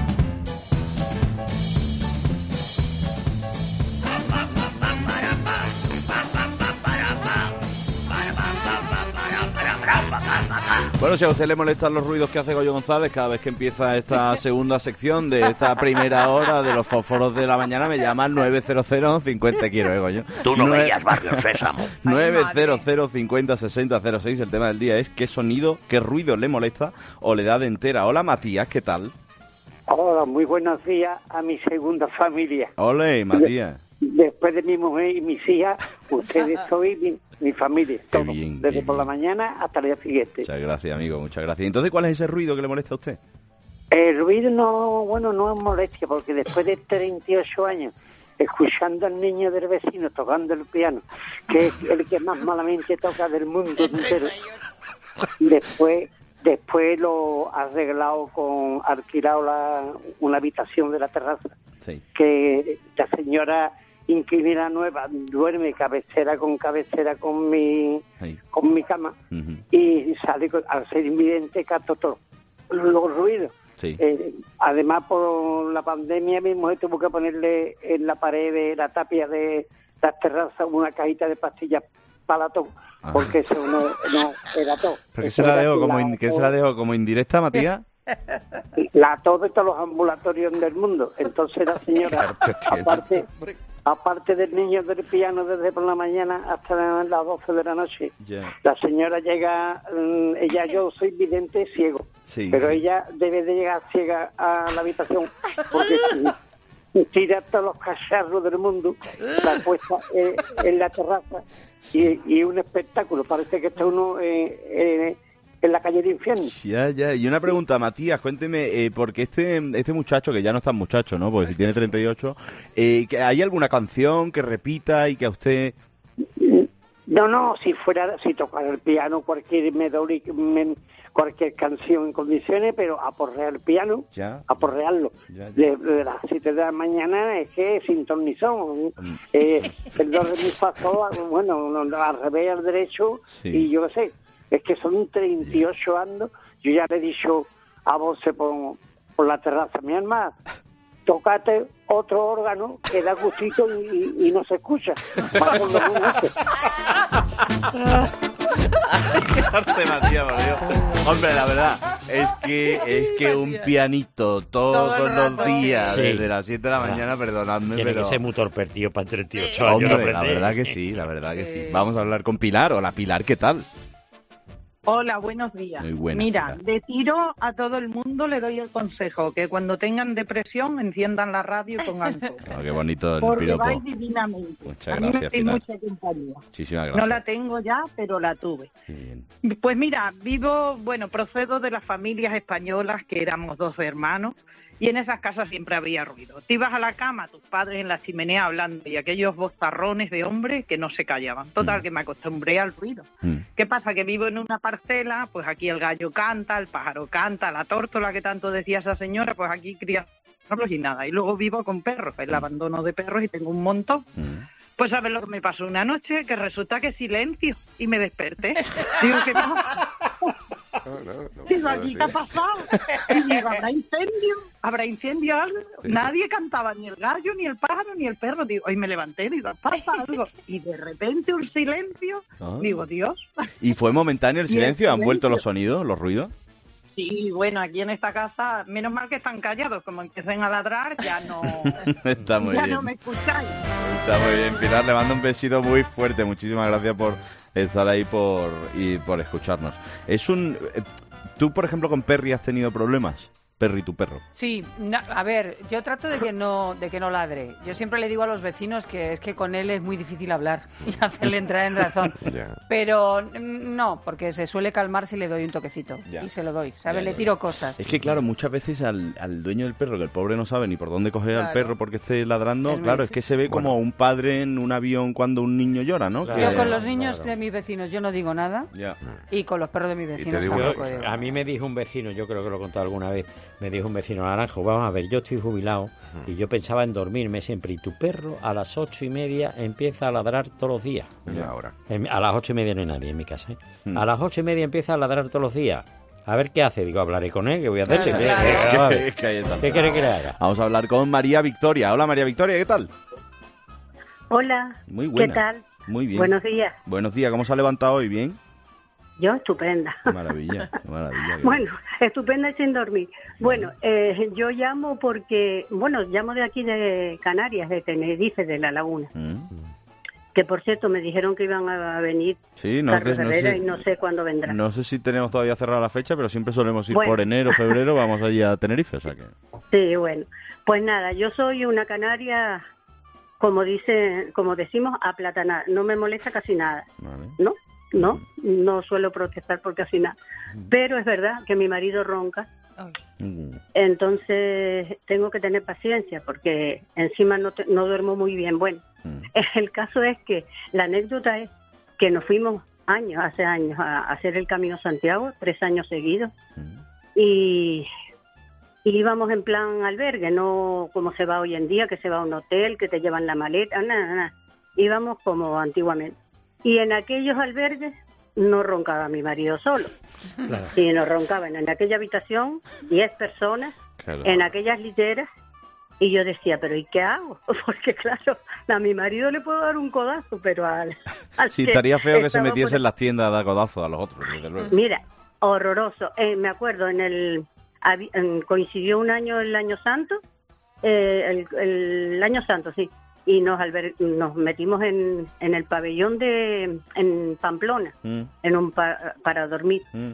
Bueno, si a usted le molestan los ruidos que hace Goyo González cada vez que empieza esta segunda sección de esta primera hora de los fósforos de la mañana, me llama al nueve cero cero cincuenta, quiero, ¿eh, Goyo? Tú no Nue- veías Barrio Sésamo. nueve cero cero cincuenta sesenta cero seis. El tema del día es qué sonido, qué ruido le molesta o le da de entera. Hola, Matías, ¿qué tal? Hola, muy buenos días a mi segunda familia. Ole, Matías. Después de mi mujer y mis hijas, ustedes sois mi, mi familia, Qué todos, bien, desde qué por la mañana hasta el día siguiente. Muchas gracias, amigo, muchas gracias. Entonces, ¿cuál es ese ruido que le molesta a usted? El ruido no, bueno, no es molestia, porque después de treinta y ocho años, escuchando al niño del vecino tocando el piano, que es el que más malamente toca del mundo entero, después... Después lo ha arreglado con, alquilado la, una habitación de la terraza, sí. Que la señora inquilina nueva duerme cabecera con cabecera con mi, sí. con mi cama, uh-huh. Y sale con, al ser invidente capto todos los ruidos. Sí. Eh, además, por la pandemia, mi mujer tuvo que ponerle en la pared de la tapia de las terrazas una cajita de pastillas para todo, porque eso no, no era todo. ¿Pero qué se la dejo como, in, ¿qué se la dejo como indirecta, Matías? La todo de todos los ambulatorios del mundo. Entonces la señora, aparte aparte del niño del piano desde por la mañana hasta las doce de la noche, yeah. La señora llega, ella yo soy vidente ciego, sí, pero sí. ella debe de llegar ciega a la habitación, porque tira todos los cacharros del mundo, la puesta eh, en la terraza y, y un espectáculo. Parece que está uno eh, eh, en la calle de infierno. Ya, ya. Y una pregunta, Matías, cuénteme, eh, porque este este muchacho, que ya no es tan muchacho, ¿no? Porque si tiene treinta y ocho, eh, ¿hay alguna canción que repita y que a usted... No, no, si fuera, si tocara el piano, cualquier melodía, cualquier canción en condiciones, pero aporrear el piano, ya. aporrearlo. Ya, ya. De, de las siete de la mañana es que sintonizó. Mm. Eh, el do, re, mi, fa, sol, bueno, al revés, al derecho, sí. Y yo qué sé, es que son treinta y ocho años. Yo ya le he dicho a vos por, por la terraza, mi hermana, tócate otro órgano que da gustito y, y no se escucha. Va por lo menos eso. ¡Qué arte, Matías, por Dios! Hombre, la verdad es que es que un pianito todos Todo los días, sí. Desde las siete de la mañana, perdonadme, Tiene pero... que ser muy torpertío para treinta y ocho años. Hombre, la verdad que sí, la verdad que sí. Vamos a hablar con Pilar. Hola, Pilar, ¿qué tal? Hola, buenos días. Muy buena, Mira, Pilar. de tiro a todo el mundo le doy el consejo que cuando tengan depresión enciendan la radio y pongan todo. Oh, qué bonito el Porque piropo. vais divinamente. Muchas a mí gracias, me Pilar. mucha compañía. Muchísimas gracias. No la tengo ya, pero la tuve. Bien. Pues mira, vivo, bueno, procedo de las familias españolas que éramos dos hermanos y en esas casas siempre había ruido. Te ibas a la cama, tus padres en la chimenea hablando y aquellos bozarrones de hombres que no se callaban. Total, mm. que me acostumbré al ruido. Mm. ¿Qué pasa? Que vivo en una parcela, pues aquí el gallo canta, el pájaro canta, la tórtola que tanto decía esa señora, pues aquí cría y nada. Y luego vivo con perros, el abandono de perros y tengo un montón. Mm. Pues ¿sabes lo que me pasó una noche? Que resulta que silencio y me desperté. Digo, ¿qué pasa? No, no, no digo, ¿aquí qué ha pasado? Y digo, ¿habrá incendio? ¿Habrá incendio algo? Sí. Nadie cantaba, ni el gallo, ni el pájaro, ni el perro. Digo, y me levanté y digo, ¿pasa algo? Y de repente un silencio. Oh. Digo, Dios. ¿Y fue momentáneo el silencio? ¿Han vuelto los sonidos, los ruidos? Sí, bueno, aquí en esta casa, menos mal que están callados, como empiecen a ladrar, ya no, Está muy ya bien. no me escucháis. Está muy bien, Pilar, le mando un besito muy fuerte. Muchísimas gracias por estar ahí por y por escucharnos. Es un... ¿Tú, por ejemplo, con Perry has tenido problemas? Perry, tu perro. Sí, na- a ver, yo trato de que no de que no ladre. Yo siempre le digo a los vecinos que es que con él es muy difícil hablar y hacerle entrar en razón. Ya. Pero mm, no, porque se suele calmar si le doy un toquecito. Ya. Y se lo doy, ¿sabes? Ya, Le ya, tiro ya. cosas. Es que, claro, muchas veces al, al dueño del perro, que el pobre no sabe ni por dónde coger Claro. al perro porque esté ladrando, Es muy claro, es que se ve Bueno. como un padre en un avión cuando un niño llora, ¿no? Yo Que- con los niños de mis vecinos yo no digo nada Ya. y con los perros de mis vecinos Yo- tampoco digo. a mí me dijo un vecino, yo creo que lo he contado alguna vez, me dijo un vecino, Naranjo, vamos a ver, yo estoy jubilado y yo pensaba en dormirme siempre, y tu perro a las ocho y media empieza a ladrar todos los días. Y ahora. En- A las ocho y media no hay nadie en mi casa, ¿eh? Mm. A las ocho y media empieza a ladrar todos los días. A ver qué hace. Digo, hablaré con él, ¿qué voy a hacer? Claro, ¿Qué- claro. qué- Es qué- que- a ver? es que ahí está. ¿Qué quiere que le haga? Vamos a hablar con María Victoria. Hola, María Victoria, ¿qué tal? Hola, Muy buena. ¿qué tal? Muy bien. Buenos días. Buenos días, ¿cómo se ha levantado hoy? ¿Bien? Yo estupenda. Qué maravilla, qué maravilla. Bueno, estupenda y sin dormir. Bueno, eh, yo llamo porque, bueno, llamo de aquí de Canarias, de Tenerife, de La Laguna. Mm. Que por cierto me dijeron que iban a venir Sí, no, Carlos que- no Herrera sé, y no sé cuándo vendrán. no sé si tenemos todavía cerrada la fecha, pero siempre solemos ir Bueno. por enero, febrero, vamos allí a Tenerife, o sea que... Sí, bueno. Pues nada, yo soy una canaria, como dice, como decimos, aplatanada. No me molesta casi nada. Vale. ¿No? No, no suelo protestar por casi nada. Pero es verdad que mi marido ronca. Mm. Entonces tengo que tener paciencia porque encima no, te- no duermo muy bien. Bueno, el caso es que la anécdota es que nos fuimos años, hace años, a hacer el Camino Santiago, tres años seguidos, y, y íbamos en plan albergue, no como se va hoy en día, que se va a un hotel, que te llevan la maleta, nada, nada. Íbamos como antiguamente. Y en aquellos albergues no roncaba mi marido solo, Claro. sino roncaban en aquella habitación diez personas, Claro. en aquellas literas, y yo decía, pero ¿y qué hago? Porque claro, a mi marido le puedo dar un codazo, pero al... al Sí, estaría feo que se estaba por metiese en las tiendas a dar codazos a los otros, desde luego. Mira, horroroso. Eh, me acuerdo, en el habi- en- coincidió un año el año santo, eh, el, el año santo, sí, y nos alber- nos metimos en, en el pabellón de en Pamplona, Mm, en un pa- para dormir. mm.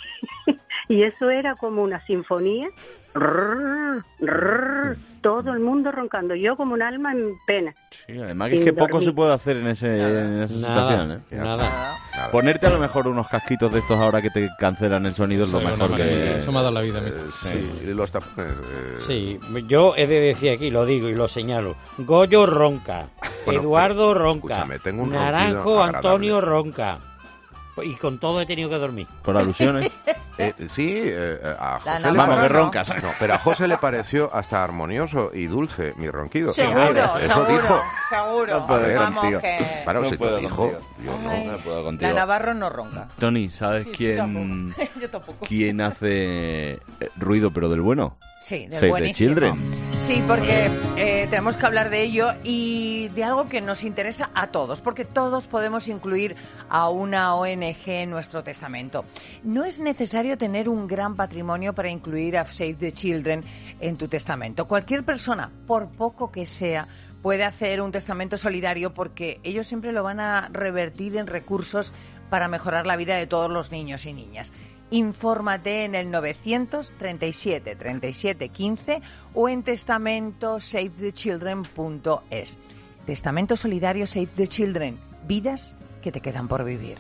Y eso era como una sinfonía, rrr, rrr, todo el mundo roncando, yo como un alma en pena. Sí, además que es Sin que poco dormir. se puede hacer en, ese, en esa Nada, situación, ¿eh? nada. Ponerte a lo mejor unos casquitos de estos ahora que te cancelan el sonido es lo Sí, mejor una que... maravilla. Eso me ha dado la vida a mí. Eh, sí, y los tapones. eh, Sí, yo he de decir aquí, lo digo y lo señalo. Goyo ronca, Bueno, Eduardo pero, ronca, escúchame, tengo un Naranjo ronquido agradable. Antonio ronca. Y con todo he tenido que dormir. Por alusiones. Eh, sí, eh, a José le Vamos, que pareció- roncas. No, pero a José le pareció hasta armonioso y dulce mi ronquido. Seguro, Eso seguro, dijo. seguro. A ver, Vamos, tío. que... Claro, No si puedo lo dijo. contigo. Yo no. Ay, No puedo La contigo. Navarro no ronca. Tony, ¿sabes quién, Yo tampoco. quién hace eh, ruido pero del bueno? Sí, del Save the buenísimo. Children. Sí, porque eh, tenemos que hablar de ello y de algo que nos interesa a todos, porque todos podemos incluir a una O N G en nuestro testamento. No es necesario tener un gran patrimonio para incluir a Save the Children en tu testamento. Cualquier persona, por poco que sea, puede hacer un testamento solidario porque ellos siempre lo van a revertir en recursos para mejorar la vida de todos los niños y niñas. Infórmate en el novecientos treinta y siete treinta y siete quince o en testamento save the children punto es. Testamento solidario Save the Children. Vidas que te quedan por vivir.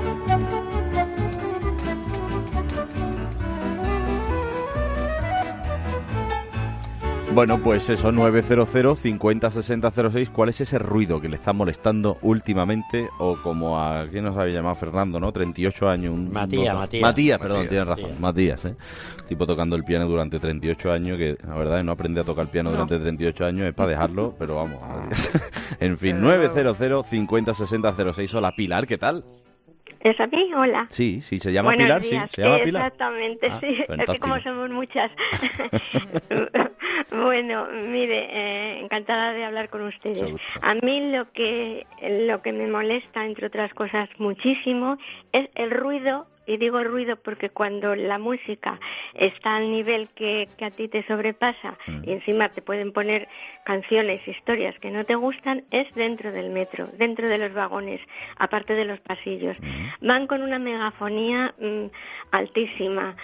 Bueno, pues eso, nueve cero cero cincuenta sesenta cero seis. ¿Cuál es ese ruido que le está molestando últimamente? O como a quién nos había llamado Fernando, ¿no? treinta y ocho años. Un, Matías, un- Matías. Matías, perdón, Matías, tienes razón. Matías, ¿eh? Tipo tocando el piano durante treinta y ocho años, que la verdad es no aprende a tocar el piano No. durante treinta y ocho años, es para dejarlo, pero vamos. En fin, nueve cero cero cincuenta sesenta cero seis. Hola, Pilar, ¿qué tal? ¿Es a mí? Hola. Sí, sí, se llama Buenos Pilar, días. sí, se llama Pilar. Exactamente, Ah, sí. Es que fantástico. como somos muchas. Bueno, mire, eh, encantada de hablar con ustedes. A mí lo que lo que me molesta, entre otras cosas, muchísimo, es el ruido. Y digo ruido porque cuando la música está al nivel que, que a ti te sobrepasa y encima te pueden poner canciones, historias que no te gustan, es dentro del metro, dentro de los vagones, aparte de los pasillos. Van con una megafonía mmm, altísima.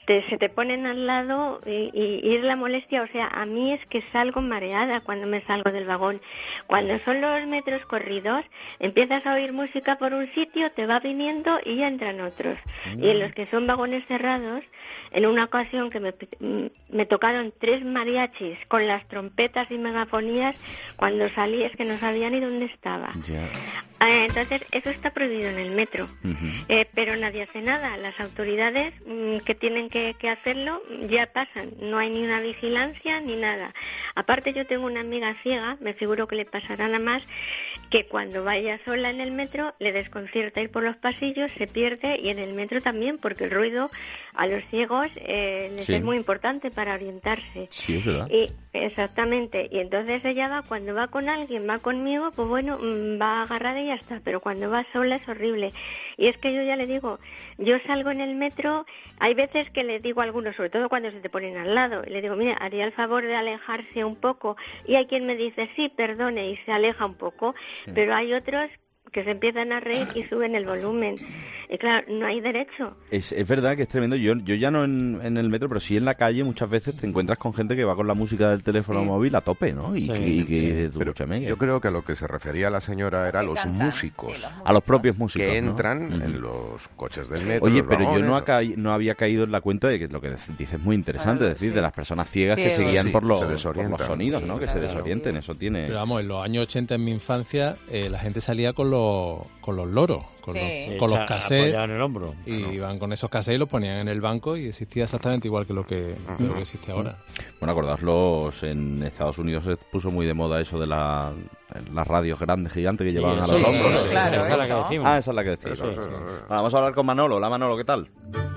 te, se te ponen al lado y, y, y es la molestia. O sea, a mí es que salgo mareada cuando me salgo del vagón. Cuando son los metros corridos, empiezas a oír música por un sitio, te va viniendo y ya entran otros. Mm. Y en los que son vagones cerrados, en una ocasión que me, me tocaron tres mariachis con las trompetas y megafonías, cuando salí es que no sabía ni dónde estaba. Yeah. Eh, entonces, eso está prohibido en el metro. Uh-huh. Eh, pero nadie hace nada. Las autoridades mmm, que tienen que, que hacerlo ya pasan. No hay ni una vigilancia ni nada. Aparte, yo tengo una amiga ciega, me figuro que le pasará nada más, que cuando vaya sola en el metro le desconcierta ir por los pasillos, se pierde, y en el metro también, porque el ruido a los ciegos eh, les sí. es muy importante para orientarse. Sí, es verdad. Y, exactamente. Y entonces ella va, cuando va con alguien, va conmigo, pues bueno, va agarrada y ya está. Pero cuando va sola es horrible. Y es que yo ya le digo, yo salgo en el metro, hay veces que le digo a algunos, sobre todo cuando se te ponen al lado, y le digo, mira, haría el favor de alejarse un poco. Y hay quien me dice, sí, perdone, y se aleja un poco. Sí. Pero hay otros que se empiezan a reír y suben el volumen. Y claro, no hay derecho. Es, es verdad que es tremendo. Yo, yo ya no en, en el metro, pero sí en la calle muchas veces te encuentras con gente que va con la música del teléfono sí. móvil a tope, ¿no? Y, sí, y, y que... Sí. Pero escúchame, yo creo que a lo que se refería la señora era a los músicos. Sí, los músicos. A los propios músicos, que entran ¿no? en los coches del metro. Oye, pero vagones, yo no, ca no había caído en la cuenta de que lo que dices es muy interesante, claro, es decir, sí. de las personas ciegas sí, que se guían sí, por, los, por los sonidos, ¿no? Sí, que claro, se desorienten, eso tiene... Pero vamos, en los años ochenta en mi infancia eh, la gente salía con los, con los loros, con sí. los, con los cassettes en el hombro. Y no. iban con esos cassettes y los ponían en el banco y existía exactamente igual que lo que, que, lo que existe ahora. Bueno, acordaros, en Estados Unidos se puso muy de moda eso de la, las radios grandes, gigantes que sí, llevaban sí, a los hombros. Sí, claro, esa es la que decimos. Ah, esa es la que decimos. Sí, sí. Bueno, vamos a hablar con Manolo. Hola, Manolo, ¿qué tal?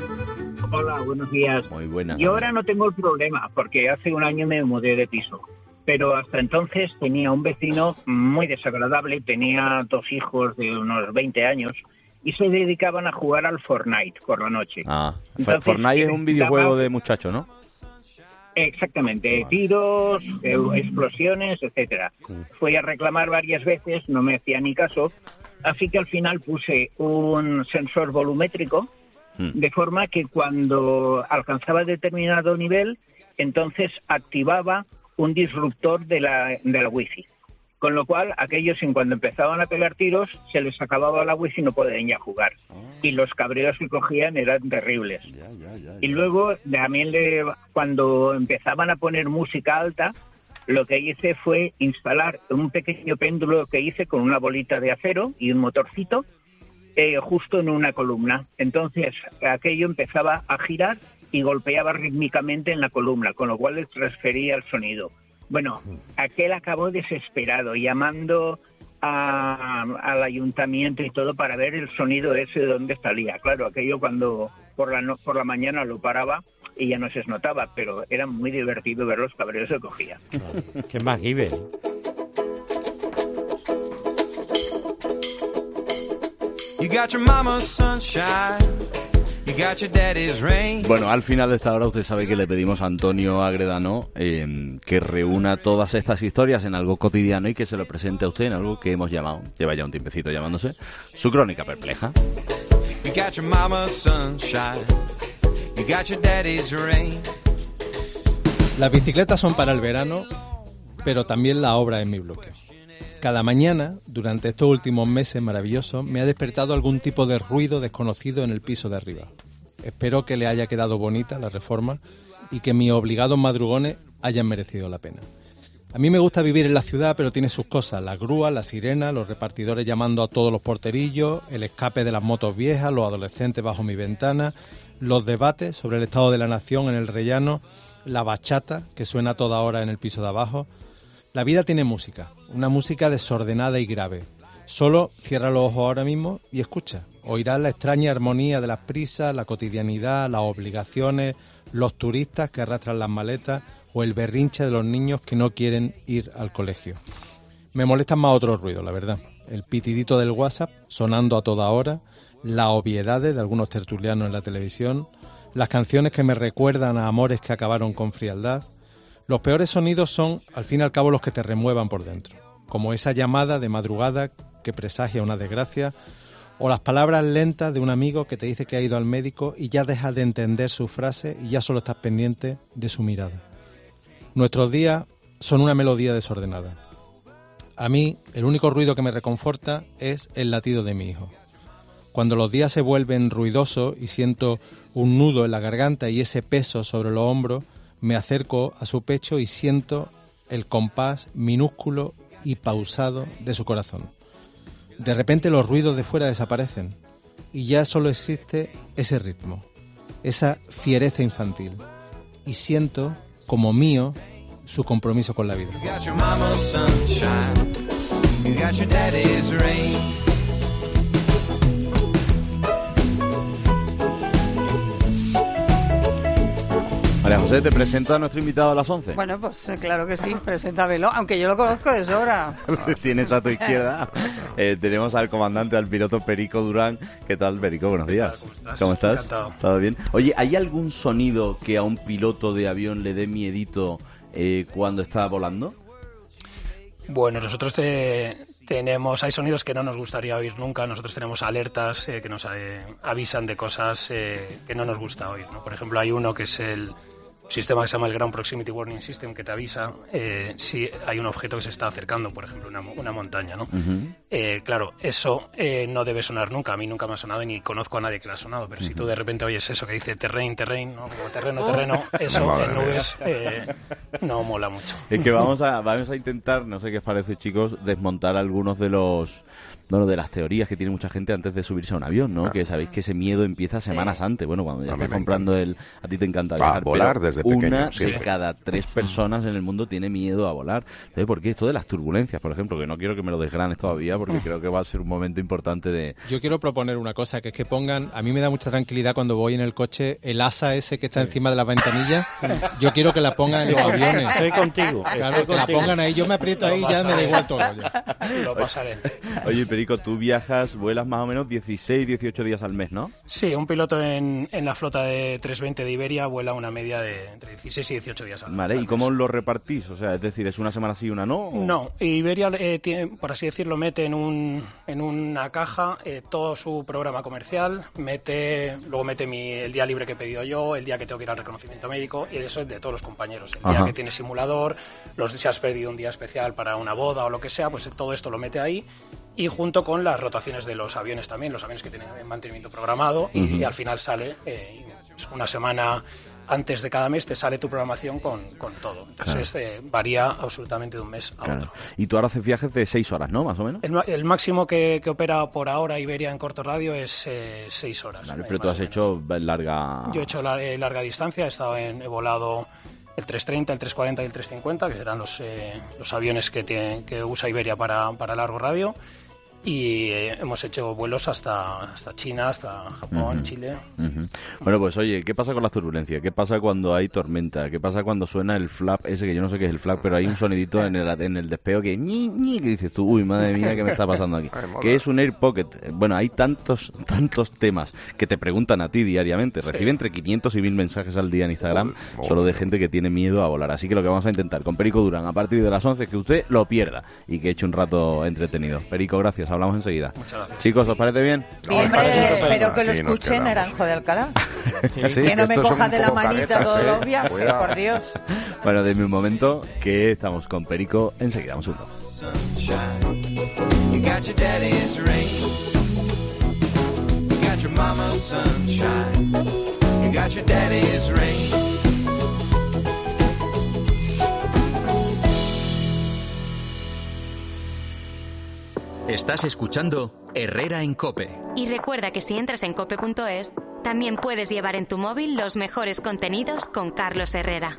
Hola, buenos días. Muy buenas. Yo ahora no tengo el problema porque hace un año me mudé de piso. Pero hasta entonces tenía un vecino muy desagradable, tenía dos hijos de unos veinte años y se dedicaban a jugar al Fortnite por la noche. Ah, entonces, Fortnite es un videojuego de muchachos, ¿no? Exactamente, tiros, eh, explosiones, etcétera. Fui a reclamar varias veces, no me hacía ni caso, así que al final puse un sensor volumétrico, de forma que cuando alcanzaba determinado nivel, entonces activaba un disruptor de la, de la wifi. Con lo cual, aquellos en cuando empezaban a pegar tiros, se les acababa la wifi y no podían ya jugar. Y los cabreos que cogían eran terribles. Ya, ya, ya, ya. Y luego, también le, cuando empezaban a poner música alta, lo que hice fue instalar un pequeño péndulo que hice con una bolita de acero y un motorcito, eh, justo en una columna. Entonces, aquello empezaba a girar y golpeaba rítmicamente en la columna, con lo cual le transfería el sonido. Bueno, aquel acabó desesperado, llamando a, al ayuntamiento y todo para ver el sonido ese de dónde salía. Claro, aquello cuando por la, no, por la mañana lo paraba y ya no se notaba, pero era muy divertido ver los cabreos que cogía. ¡Qué MacGyver! You got your mama's sunshine. Bueno, al final de esta hora usted sabe que le pedimos a Antonio Agredano eh, que reúna todas estas historias en algo cotidiano y que se lo presente a usted en algo que hemos llamado, lleva ya un tiempecito llamándose, su crónica perpleja. Las bicicletas son para el verano, pero también la obra en mi bloque. Cada mañana, durante estos últimos meses maravillosos, me ha despertado algún tipo de ruido desconocido en el piso de arriba. Espero que le haya quedado bonita la reforma y que mis obligados madrugones hayan merecido la pena. A mí me gusta vivir en la ciudad, pero tiene sus cosas: las grúas, las sirenas, los repartidores llamando a todos los porterillos, el escape de las motos viejas, los adolescentes bajo mi ventana, los debates sobre el estado de la nación en el rellano, la bachata que suena a toda hora en el piso de abajo. La vida tiene música, una música desordenada y grave. Solo cierra los ojos ahora mismo y escucha. Oirás la extraña armonía de las prisas, la cotidianidad, las obligaciones, los turistas que arrastran las maletas o el berrinche de los niños que no quieren ir al colegio. Me molestan más otros ruidos, la verdad. El pitidito del WhatsApp sonando a toda hora, las obviedades de algunos tertulianos en la televisión, las canciones que me recuerdan a amores que acabaron con frialdad. Los peores sonidos son, al fin y al cabo, los que te remuevan por dentro, como esa llamada de madrugada que presagia una desgracia, O las palabras lentas de un amigo que te dice que ha ido al médico y ya dejas de entender su frase y ya solo estás pendiente de su mirada. Nuestros días son una melodía desordenada. A mí, el único ruido que me reconforta es el latido de mi hijo. Cuando los días se vuelven ruidosos y siento un nudo en la garganta y ese peso sobre los hombros, me acerco a su pecho y siento el compás minúsculo y pausado de su corazón. De repente los ruidos de fuera desaparecen y ya solo existe ese ritmo, esa fiereza infantil. Y siento como mío su compromiso con la vida. María José, ¿te presenta a nuestro invitado a las once? Bueno, pues claro que sí, preséntamelo, aunque yo lo conozco de sobra. Tienes a tu izquierda. Eh, tenemos al comandante, al piloto Perico Durán. ¿Qué tal, Perico? Buenos días. ¿Cómo estás? ¿Cómo estás? Encantado. ¿Todo bien? Oye, ¿hay algún sonido que a un piloto de avión le dé miedito eh, cuando está volando? Bueno, nosotros te, tenemos, hay sonidos que no nos gustaría oír nunca. Nosotros tenemos alertas eh, que nos eh, avisan de cosas eh, que no nos gusta oír, ¿no? Por ejemplo, hay uno que es el sistema que se llama el Ground Proximity Warning System, que te avisa eh, si hay un objeto que se está acercando, por ejemplo, una, una montaña, ¿no? Uh-huh. Eh, claro, eso eh, no debe sonar nunca. A mí nunca me ha sonado y ni conozco a nadie que lo ha sonado, pero uh-huh. si tú de repente oyes eso que dice terrain, terrain, ¿no? Como terreno, terreno, eso en nubes eh, no mola mucho. Es que vamos a, vamos a intentar, no sé qué os parece, chicos, desmontar algunos de los... Bueno, de las teorías que tiene mucha gente antes de subirse a un avión, ¿no? Claro. Que sabéis que ese miedo empieza semanas sí. antes. Bueno, cuando ya estás comprando el... A ti te encanta viajar, a volar desde pequeño. Una siempre. de cada tres personas en el mundo tiene miedo a volar. Entonces, ¿por qué esto de las turbulencias, por ejemplo? Que no quiero que me lo desgranes todavía porque creo que va a ser un momento importante de... Yo quiero proponer una cosa, que es que pongan... A mí me da mucha tranquilidad cuando voy en el coche el asa ese que está sí. encima de la ventanilla. Yo quiero que la pongan en los aviones. Estoy contigo. Claro, estoy que contigo. la pongan ahí. Yo me aprieto ahí y ya me da igual todo. Ya. Lo pasaré. Oye, Perico, tú viajas, vuelas más o menos dieciséis, dieciocho días al mes, ¿no? Sí, un piloto en, en la flota de trescientos veinte de Iberia vuela una media de entre dieciséis y dieciocho días al mes. Vale, ¿y cómo lo repartís? O sea, es decir, ¿es una semana sí y una no? ¿O? No, Iberia, eh, tiene, por así decirlo, mete en, un, en una caja eh, todo su programa comercial, mete luego mete mi, el día libre que he pedido yo, el día que tengo que ir al reconocimiento médico, y eso es de todos los compañeros. El Ajá. día que tiene simulador, los si has perdido un día especial para una boda o lo que sea, pues todo esto lo mete ahí. Y junto con las rotaciones de los aviones también, los aviones que tienen mantenimiento programado, y, uh-huh. y al final sale eh, una semana antes de cada mes te sale tu programación con, con todo. Entonces claro. eh, varía absolutamente de un mes a claro. otro. Y tú ahora haces viajes de seis horas, ¿no? Más o menos. El, el máximo que, que opera por ahora Iberia en corto radio es eh, seis horas. Vale, pero tú has hecho larga... Yo he hecho la, eh, larga distancia, he, estado en, he volado... el trescientos treinta, el trescientos cuarenta y el trescientos cincuenta, que serán los, eh, los aviones que, tienen, que usa Iberia para, para largo radio. Y eh, hemos hecho vuelos hasta, hasta China, hasta Japón, uh-huh. Chile. Uh-huh. Bueno, pues oye, ¿qué pasa con las turbulencias? ¿Qué pasa cuando hay tormenta? ¿Qué pasa cuando suena el flap ese, que yo no sé qué es el flap, pero hay un sonidito en el, en el despego que ñi, ñi, que dices tú, uy, madre mía, ¿qué me está pasando aquí? ¿Qué es un Air Pocket? Bueno, hay tantos tantos temas que te preguntan a ti diariamente. Recibe sí. entre quinientos y mil mensajes al día en Instagram oh, solo de gente que tiene miedo a volar. Así que lo que vamos a intentar con Perico Durán a partir de las once es que usted lo pierda y que eche un rato entretenido. Perico, gracias. Hablamos enseguida. Muchas gracias. Chicos, ¿os parece bien? Bien, no, espero que lo escuche Naranjo de Alcalá. Sí, sí, que no me coja de la manita todos los viajes, Cuidado. Por Dios. Bueno, denme un momento que estamos con Perico enseguida. Un segundo. Estás escuchando Herrera en COPE. Y recuerda que si entras en cope punto es, también puedes llevar en tu móvil los mejores contenidos con Carlos Herrera.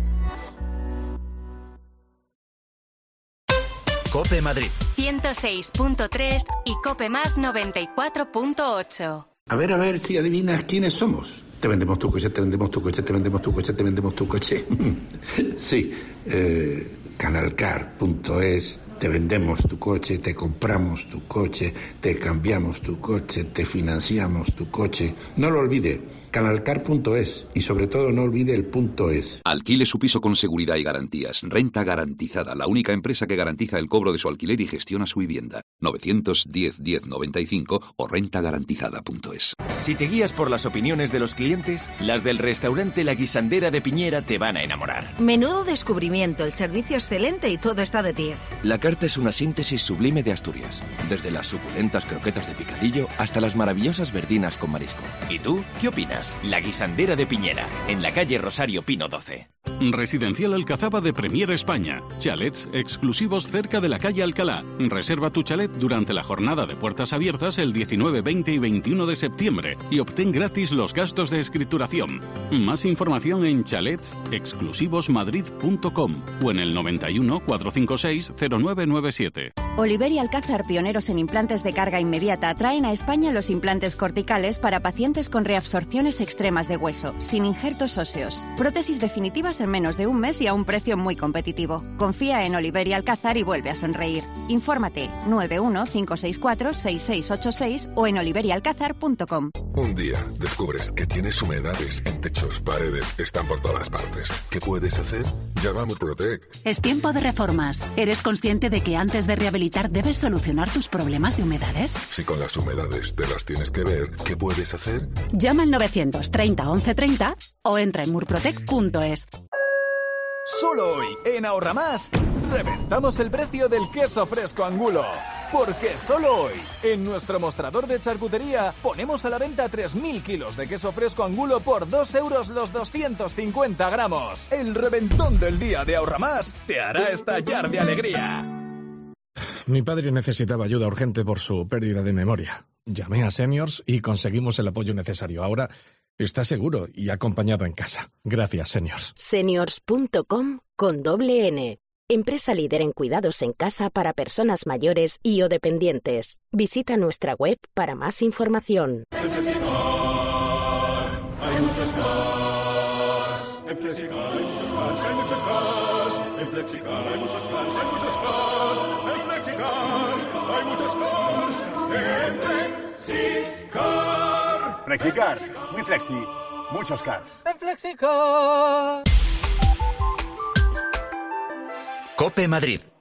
COPE Madrid ciento seis punto tres y COPE Más noventa y cuatro punto ocho. A ver, a ver si adivinas quiénes somos. Te vendemos tu coche, te vendemos tu coche, te vendemos tu coche, te vendemos tu coche. Sí, eh, canalcar punto es. Te vendemos tu coche, te compramos tu coche, te cambiamos tu coche, te financiamos tu coche. No lo olvide, canalcar punto es y sobre todo no olvide el punto es. Alquile su piso con seguridad y garantías. Renta Garantizada, la única empresa que garantiza el cobro de su alquiler y gestiona su vivienda. novecientos diez diez noventa y cinco o renta garantizada punto es. Si te guías por las opiniones de los clientes, las del restaurante La Guisandera de Piñera te van a enamorar. Menudo descubrimiento, el servicio excelente y todo está de diez. La carta es una síntesis sublime de Asturias, desde las suculentas croquetas de picadillo hasta las maravillosas verdinas con marisco. ¿Y tú qué opinas? La Guisandera de Piñera, en la calle Rosario Pino doce. Residencial Alcazaba de Premier España. Chalets exclusivos cerca de la calle Alcalá. Reserva tu chalet durante la jornada de puertas abiertas el diecinueve, veinte y veintiuno de septiembre y obtén gratis los gastos de escrituración. Más información en chalets exclusivos madrid punto com o en el noventa y uno, cuatrocientos cincuenta y seis, cero nueve nueve siete. Oliver y Alcázar, pioneros en implantes de carga inmediata, traen a España los implantes corticales para pacientes con reabsorciones extremas de hueso, sin injertos óseos. Prótesis definitivas en menos de un mes y a un precio muy competitivo. Confía en Oliver y Alcázar y vuelve a sonreír. Infórmate nueve uno cinco seis cuatro seis seis ocho seis o en oliver y alcázar punto com. Un día descubres que tienes humedades en techos, paredes, están por todas partes. ¿Qué puedes hacer? Llama a Murprotec. Es tiempo de reformas. ¿Eres consciente de que antes de rehabilitar debes solucionar tus problemas de humedades? Si con las humedades te las tienes que ver, ¿qué puedes hacer? Llama al novecientos treinta once treinta o entra en murprotec punto es. Solo hoy, en Ahorra Más, reventamos el precio del queso fresco Angulo. Porque solo hoy, en nuestro mostrador de charcutería, ponemos a la venta tres mil kilos de queso fresco Angulo por dos euros los doscientos cincuenta gramos. El reventón del día de Ahorra Más te hará estallar de alegría. Mi padre necesitaba ayuda urgente por su pérdida de memoria. Llamé a Seniors y conseguimos el apoyo necesario. Ahora está seguro y acompañado en casa. Gracias, Seniors. Seniors punto com con doble N. Empresa líder en cuidados en casa para personas mayores y o dependientes. Visita nuestra web para más información. En Flexicar hay muchos cars. En Flexicar hay muchos cars, hay muchos cars. En Flexicar hay muchos cars, hay muchos cars. En Flexicar hay muchos cars. En Flexicar. Flexicar, muy flexi, muchos cars. En Flexicar. COPE Madrid.